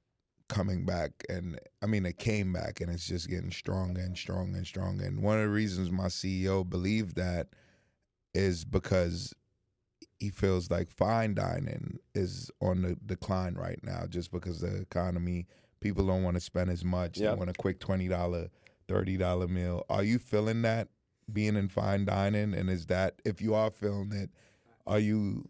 coming back, and I mean it came back, and it's just getting stronger and stronger and stronger. And one of the reasons my C E O believed that is because he feels like fine dining is on the decline right now just because the economy, people don't want to spend as much. Yep. They want a quick twenty dollars, thirty dollars meal. Are you feeling that being in fine dining? And is that, if you are feeling it, are you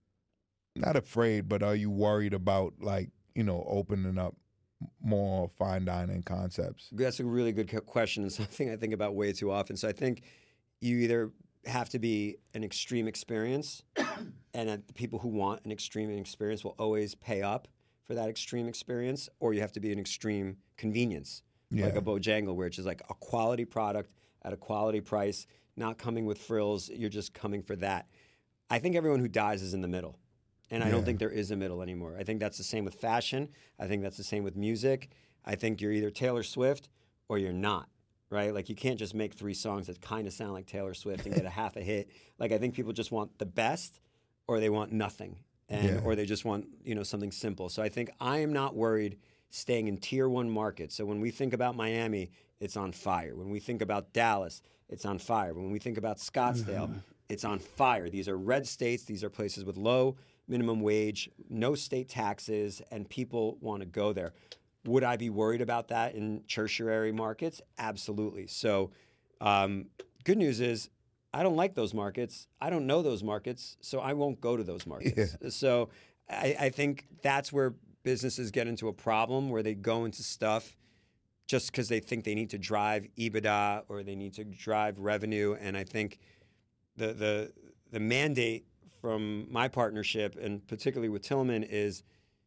not afraid, but are you worried about, like, you know, opening up more fine dining concepts? That's a really good co- question and something I think about way too often. So I think you either have to be an extreme experience, and uh, the people who want an extreme experience will always pay up for that extreme experience, or you have to be an extreme convenience, Yeah. like a Bojangle, which is like a quality product at a quality price, not coming with frills. You're just coming for that. I think everyone who dies is in the middle. And I Yeah. don't think there is a middle anymore. I think that's the same with fashion. I think that's the same with music. I think you're either Taylor Swift or you're not, right? Like, you can't just make three songs that kind of sound like Taylor Swift and get a half a hit. Like, I think people just want the best, or they want nothing, and Yeah. or they just want, you know, something simple. So I think I am not worried staying in tier one markets. So when we think about Miami, it's on fire. When we think about Dallas, it's on fire. When we think about Scottsdale, Mm-hmm. it's on fire. These are red states. These are places with low minimum wage, no state taxes, and people want to go there. Would I be worried about that in tertiary markets? Absolutely. So um, good news is I don't like those markets. I don't know those markets, so I won't go to those markets. So I, I think that's where businesses get into a problem, where they go into stuff just because they think they need to drive EBITDA or they need to drive revenue. And I think the the the mandate from my partnership, and particularly with Tillman, is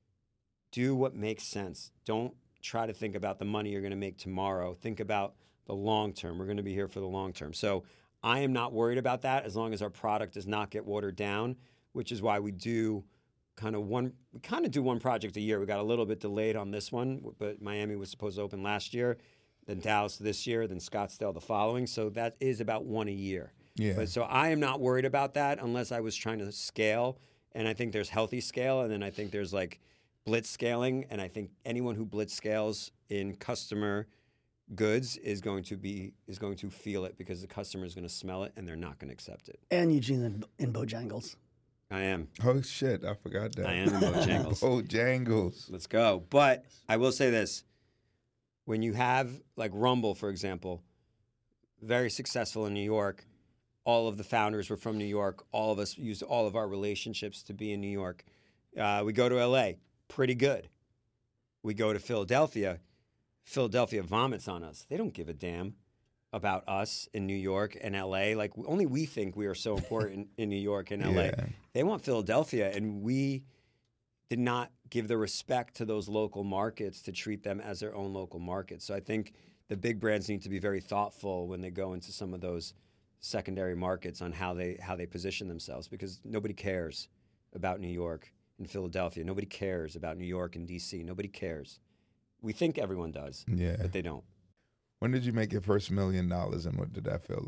do what makes sense. Don't try to think about the money you're going to make tomorrow. Think about the long term. We're going to be here for the long term. So I am not worried about that as long as our product does not get watered down, which is why we do kind of one, we kind of do one project a year. We got a little bit delayed on this one, but Miami was supposed to open last year, then Dallas this year, then Scottsdale the following. So that is about one a year. Yeah. But so I am not worried about that unless I was trying to scale. And I think there's healthy scale, and then I think there's like blitz scaling. And I think anyone who blitz scales in customer goods is going to be is going to feel it, because the customer is going to smell it and they're not going to accept it. And Eugene in, in Bojangles. I am. Oh, shit. I forgot that. I am in Bojangles. Bojangles. Let's go. But I will say this. When you have, like, Rumble, for example, very successful in New York, all of the founders were from New York. All of us used all of our relationships to be in New York. Uh, we go to L A, pretty good. We go to Philadelphia, Philadelphia vomits on us. They don't give a damn about us in New York and L A. Like, only we think we are so important in New York and L A. Yeah. They want Philadelphia, and we did not give the respect to those local markets to treat them as their own local markets. So I think the big brands need to be very thoughtful when they go into some of those secondary markets on how they how they position themselves, because nobody cares about New York and Philadelphia. Nobody cares about New York and D C. Nobody cares. We think everyone does, Yeah. but they don't. When did you make your first million dollars, and what did that feel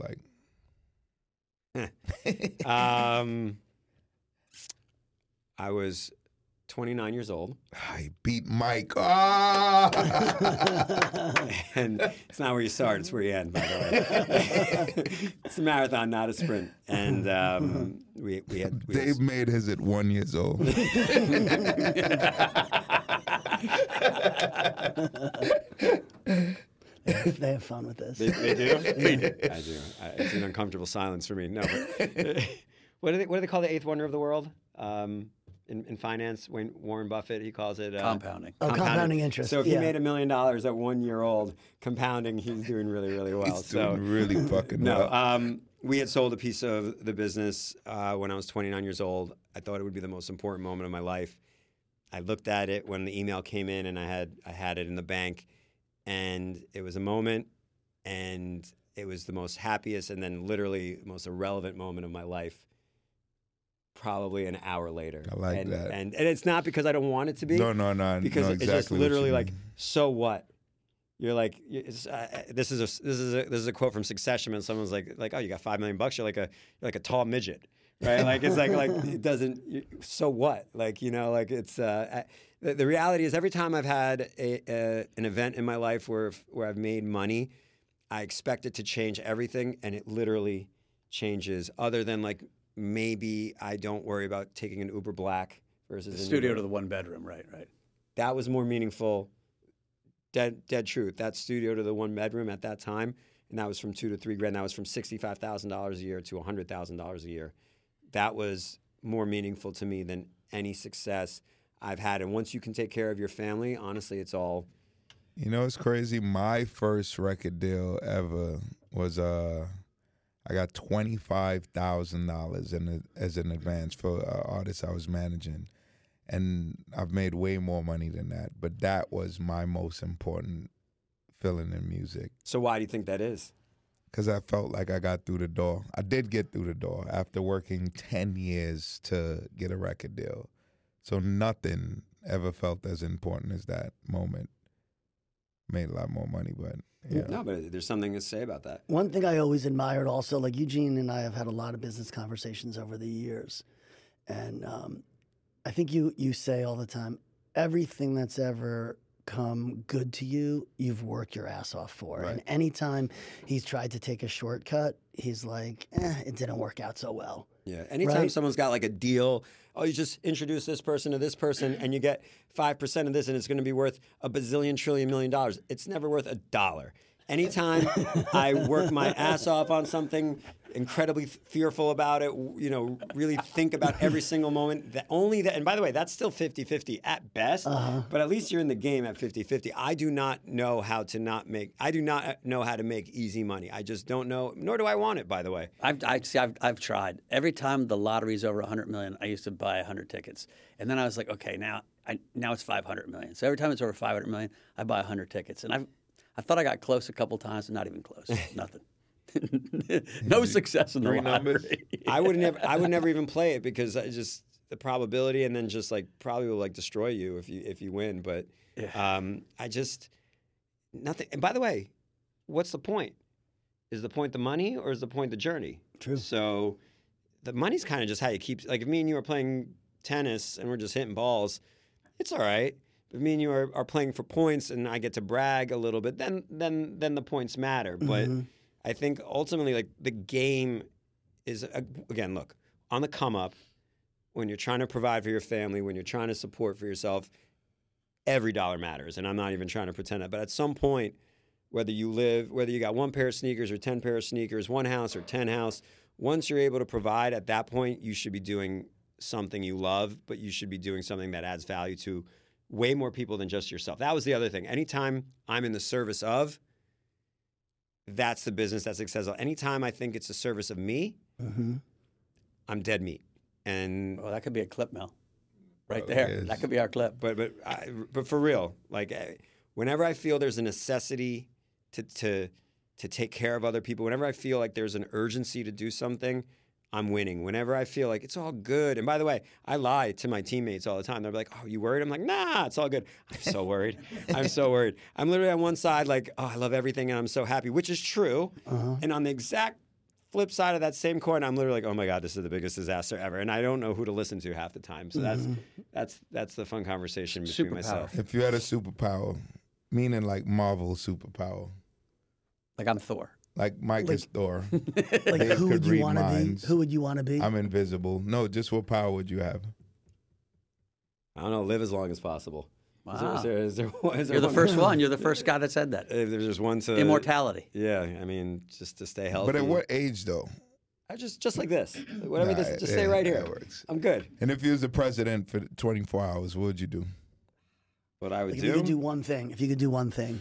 like? Um, I was twenty-nine years old, I beat Mike. Ah! and it's not where you start; it's where you end. By the way, it's a marathon, not a sprint. And um, we we had we Dave made his at one years old. They have fun with this. They, they do. They do. I do. I, it's an uncomfortable silence for me. No, but what do they what do they call the eighth wonder of the world? Um, in, in finance, when Warren Buffett, he calls it uh, Compounding. Oh, compounding interest. So if he Yeah. made a million dollars at one year old, compounding, he's doing really, really well. He's so doing really fucking no, well. um, we had sold a piece of the business uh, when I was twenty-nine years old. I thought it would be the most important moment of my life. I looked at it when the email came in, and I had I had it in the bank, and it was a moment, and it was the most happiest, and then literally most irrelevant moment of my life. Probably an hour later. I like and, that. And and it's not because I don't want it to be. No, no, no. Because no, it's exactly just what literally you like, mean. so what? You're like, it's, uh, this is a this is a this is a quote from Succession, and someone's like, like, oh, you got five million bucks. You're like a you're like a tall midget, right? Like it's like like it doesn't. So what? Like you know, like it's. Uh, the, the reality is, every time I've had a, a an event in my life where where I've made money, I expect it to change everything, and it literally changes. Other than like maybe I don't worry about taking an Uber Black versus The an studio Uber. to the one bedroom, right, right. That was more meaningful. Dead, dead truth. That studio to the one bedroom at that time, and that was from two to three grand. That was from sixty-five thousand dollars a year to one hundred thousand dollars a year. That was more meaningful to me than any success I've had. And once you can take care of your family, honestly, it's all. You know, it's crazy. My first record deal ever was uh, I got twenty-five thousand dollars in a, as an advance for an artist I was managing. And I've made way more money than that. But that was my most important feeling in music. So why do you think that is? Because I felt like I got through the door. I did get through the door after working ten years to get a record deal. So nothing ever felt as important as that moment. Made a lot more money, but yeah. No, but there's something to say about that. One thing I always admired also, like Eugene and I have had a lot of business conversations over the years. And um, I think you you say all the time, everything that's ever come good to you, you've worked your ass off for. Right. And anytime he's tried to take a shortcut, he's like, eh, it didn't work out so well. Yeah. Anytime Right? someone's got like a deal, oh, you just introduce this person to this person and you get five percent of this and it's going to be worth a bazillion trillion million dollars. It's never worth a dollar. Anytime I work my ass off on something, incredibly fearful about it, you know, really think about every single moment, that only that, and by the way, that's still fifty-fifty at best, Uh-huh. but at least you're in the game at fifty-fifty. I do not know how to not make, I do not know how to make easy money. I just don't know, nor do I want it, by the way. I've, I see. I've, I've tried. Every time the lottery's over one hundred million, I used to buy one hundred tickets, and then I was like, okay, now, I, now it's five hundred million. So every time it's over five hundred million, I buy one hundred tickets, and I've, I thought I got close a couple times, and not even close. Nothing. No success in the Three lottery. numbers? I would never, I would never even play it because I just the probability, and then just like probably will like destroy you if you if you win. But um, I just nothing. And by the way, what's the point? Is the point the money, or is the point the journey? True. So the money's kind of just how you keep. Like if me and you are playing tennis and we're just hitting balls, it's all right. But if me and you are, are playing for points and I get to brag a little bit, then then then the points matter. But Mm-hmm. I think ultimately, like the game is uh, again, look, on the come up. When you're trying to provide for your family, when you're trying to support for yourself, every dollar matters. And I'm not even trying to pretend that. But at some point, whether you live, whether you got one pair of sneakers or ten pair of sneakers, one house or ten house, once you're able to provide, at that point, you should be doing something you love, but you should be doing something that adds value to way more people than just yourself. That was the other thing. Anytime I'm in the service of, that's the business that's successful. Anytime I think it's a service of me, Mm-hmm. I'm dead meat. And Well, that could be a clip, Mel. Right Oh, there. yes. That could be our clip. But but I, but for real, like I- whenever I feel there's a necessity to to to take care of other people, whenever I feel like there's an urgency to do something, I'm winning. Whenever I feel like it's all good, and by the way, I lie to my teammates all the time. They're like, "Oh, you worried?" I'm like, "Nah, it's all good." I'm so worried. I'm so worried. I'm literally on one side like, "Oh, I love everything and I'm so happy," which is true, Uh-huh. and on the exact flip side of that same coin, I'm literally like, oh my God, this is the biggest disaster ever. And I don't know who to listen to half the time. So that's that's that's the fun conversation between Superpower. myself. If you had a superpower, meaning like Marvel superpower, Like I'm Thor. like Mike is Thor, Like Dave who could would you read want to be? minds. Who would you want to be? I'm invisible. No, just what power would you have? I don't know, live as long as possible. Is there- Wow. Is there, is there, is there You're the one- first one. You're the first guy that said that. If there's just one to Immortality. Yeah, I mean, just to stay healthy. But at what age though? I just just like this. Whatever Nah, this, just stay yeah, right here. that works. I'm good. And if you was the president for twenty-four hours, what would you do? What I would Like, if do, you could do one thing, if you could do one thing,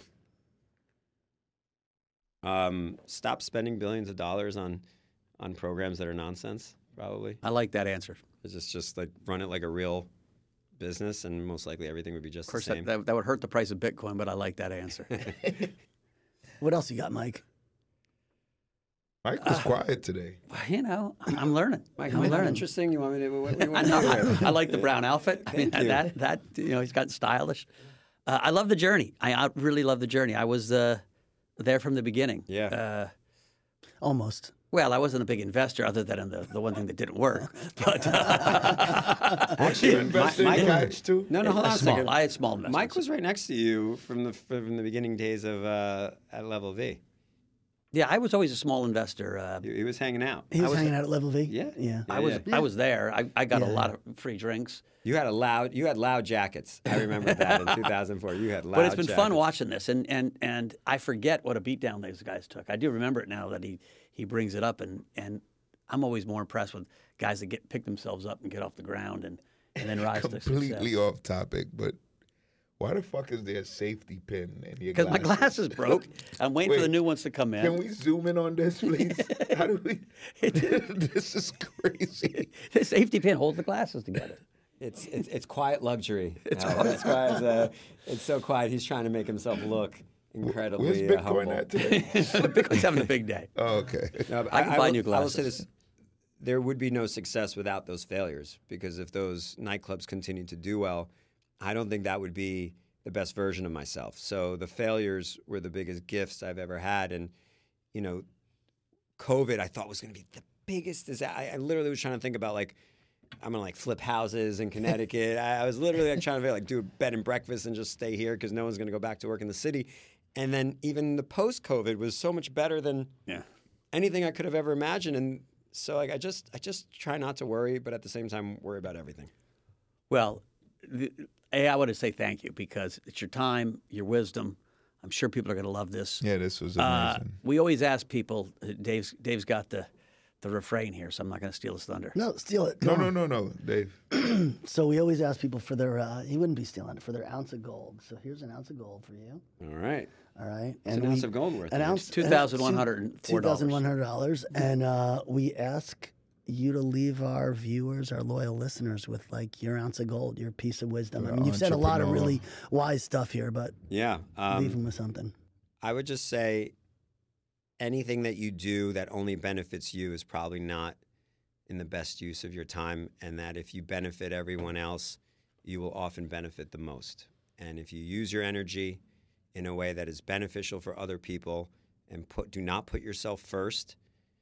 um, stop spending billions of dollars on on programs that are nonsense. Probably. I like that answer. It's just just like run it like a real business, and most likely everything would be just Of course, the same. that, that, that would hurt the price of Bitcoin, but I like that answer. what else you got, Mike? Mike was quiet today. You know, I'm learning. Mike, I'm am I not learning. interesting? You want me to? What, what do you I want know. me to do? I, I like the brown outfit. I mean, Thank you. that that you know, he's got stylish. Uh, I love the journey. I, I really love the journey. I was uh, there from the beginning. Yeah. Uh, Almost. well, I wasn't a big investor, other than in the, the one thing that didn't work. But uh, You invested Mike- in Kites too? No, no, hold on a small. second. I had small investments. Mike was right next to you from the from the beginning days of uh, at Level V. Yeah, I was always a small investor. Uh, He, he was hanging out. He was, was- hanging out at Level V. Yeah. yeah. I was yeah. I was there. I, I got Yeah. a lot of free drinks. You had a loud. You had loud jackets. I remember that in two thousand four. You had loud. But it's been fun jackets. watching this, and, and, and I forget what a beatdown these guys took. I do remember it now that he, he brings it up, and, and I'm always more impressed with guys that get pick themselves up and get off the ground and, and then rise to Completely success. off topic, but why the fuck is there a safety pin in your Because my glasses? glasses broke. I'm waiting for the Wait, new ones to come in. Can we zoom in on this, please? How do we? This is crazy. The safety pin holds the glasses together. It's it's it's quiet luxury. It's, uh, that's why it's, uh, it's so quiet. He's trying to make himself look Where's incredibly uh, Bitcoin humble. at today? Bitcoin's having a big day. Oh, okay. No, but I can buy will, new I will say glasses. this: there would be no success without those failures. Because if those nightclubs continue to do well, I don't think that would be the best version of myself. So the failures were the biggest gifts I've ever had, and you know, COVID I thought was going to be the biggest. Is I, I literally was trying to think about like. I'm gonna like flip houses in Connecticut. I, I was literally like trying to like do a bed and breakfast and just stay here because no one's gonna go back to work in the city. And then even the post-COVID was so much better than Yeah. anything I could have ever imagined. And so like I just I just try not to worry, but at the same time worry about everything. Well, the, A, I want to say thank you because it's your time, your wisdom. I'm sure people are going to love this. Yeah, this was Uh, amazing. we always ask people. uh, Dave's Dave's got the the refrain here, so I'm not going to steal his thunder. No, steal it. no, Go no, on. no, no, Dave. So we always ask people for their. Uh, he wouldn't be stealing it for their ounce of gold. So here's an ounce of gold for you. All right. All right. What's an ounce of gold worth, An Dave? ounce. two thousand one hundred four Two dollars. thousand one hundred dollars, and uh, we ask you to leave our viewers, our loyal listeners, with like your ounce of gold, your piece of wisdom. I You're mean, you've said a lot of entrepreneur. really wise stuff here, but Yeah. Um, leave them with something. I would just say anything that you do that only benefits you is probably not in the best use of your time, and that if you benefit everyone else, you will often benefit the most. And if you use your energy in a way that is beneficial for other people and put do not put yourself first,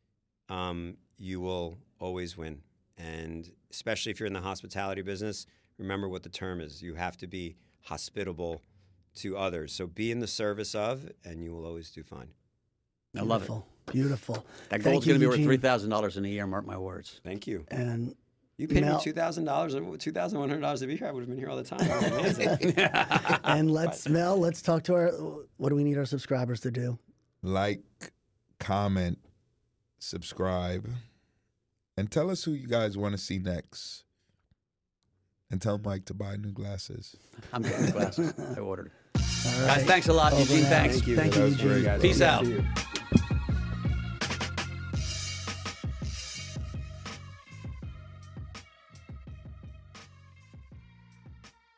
um, you will always win. And especially if you're in the hospitality business, remember what the term is. You have to be hospitable to others. So be in the service of, and you will always do fine. I love it. Beautiful. Beautiful. That Thank gold's you, going to be worth Eugene. three thousand dollars in a year. Mark my words. Thank you. And You paid Mel- me two thousand dollars, two thousand one hundred dollars to be here. I would have been here all the time. That was amazing. and let's Mel, let's talk to our. What do we need our subscribers to do? Like, comment, subscribe, and tell us who you guys want to see next. And tell Mike to buy new glasses. I'm getting the glasses. I ordered. All Guys, thanks a lot, Over Eugene. and out. Thanks. Thank you. Thank you, That was great. Eugene. Peace Good to out. see you.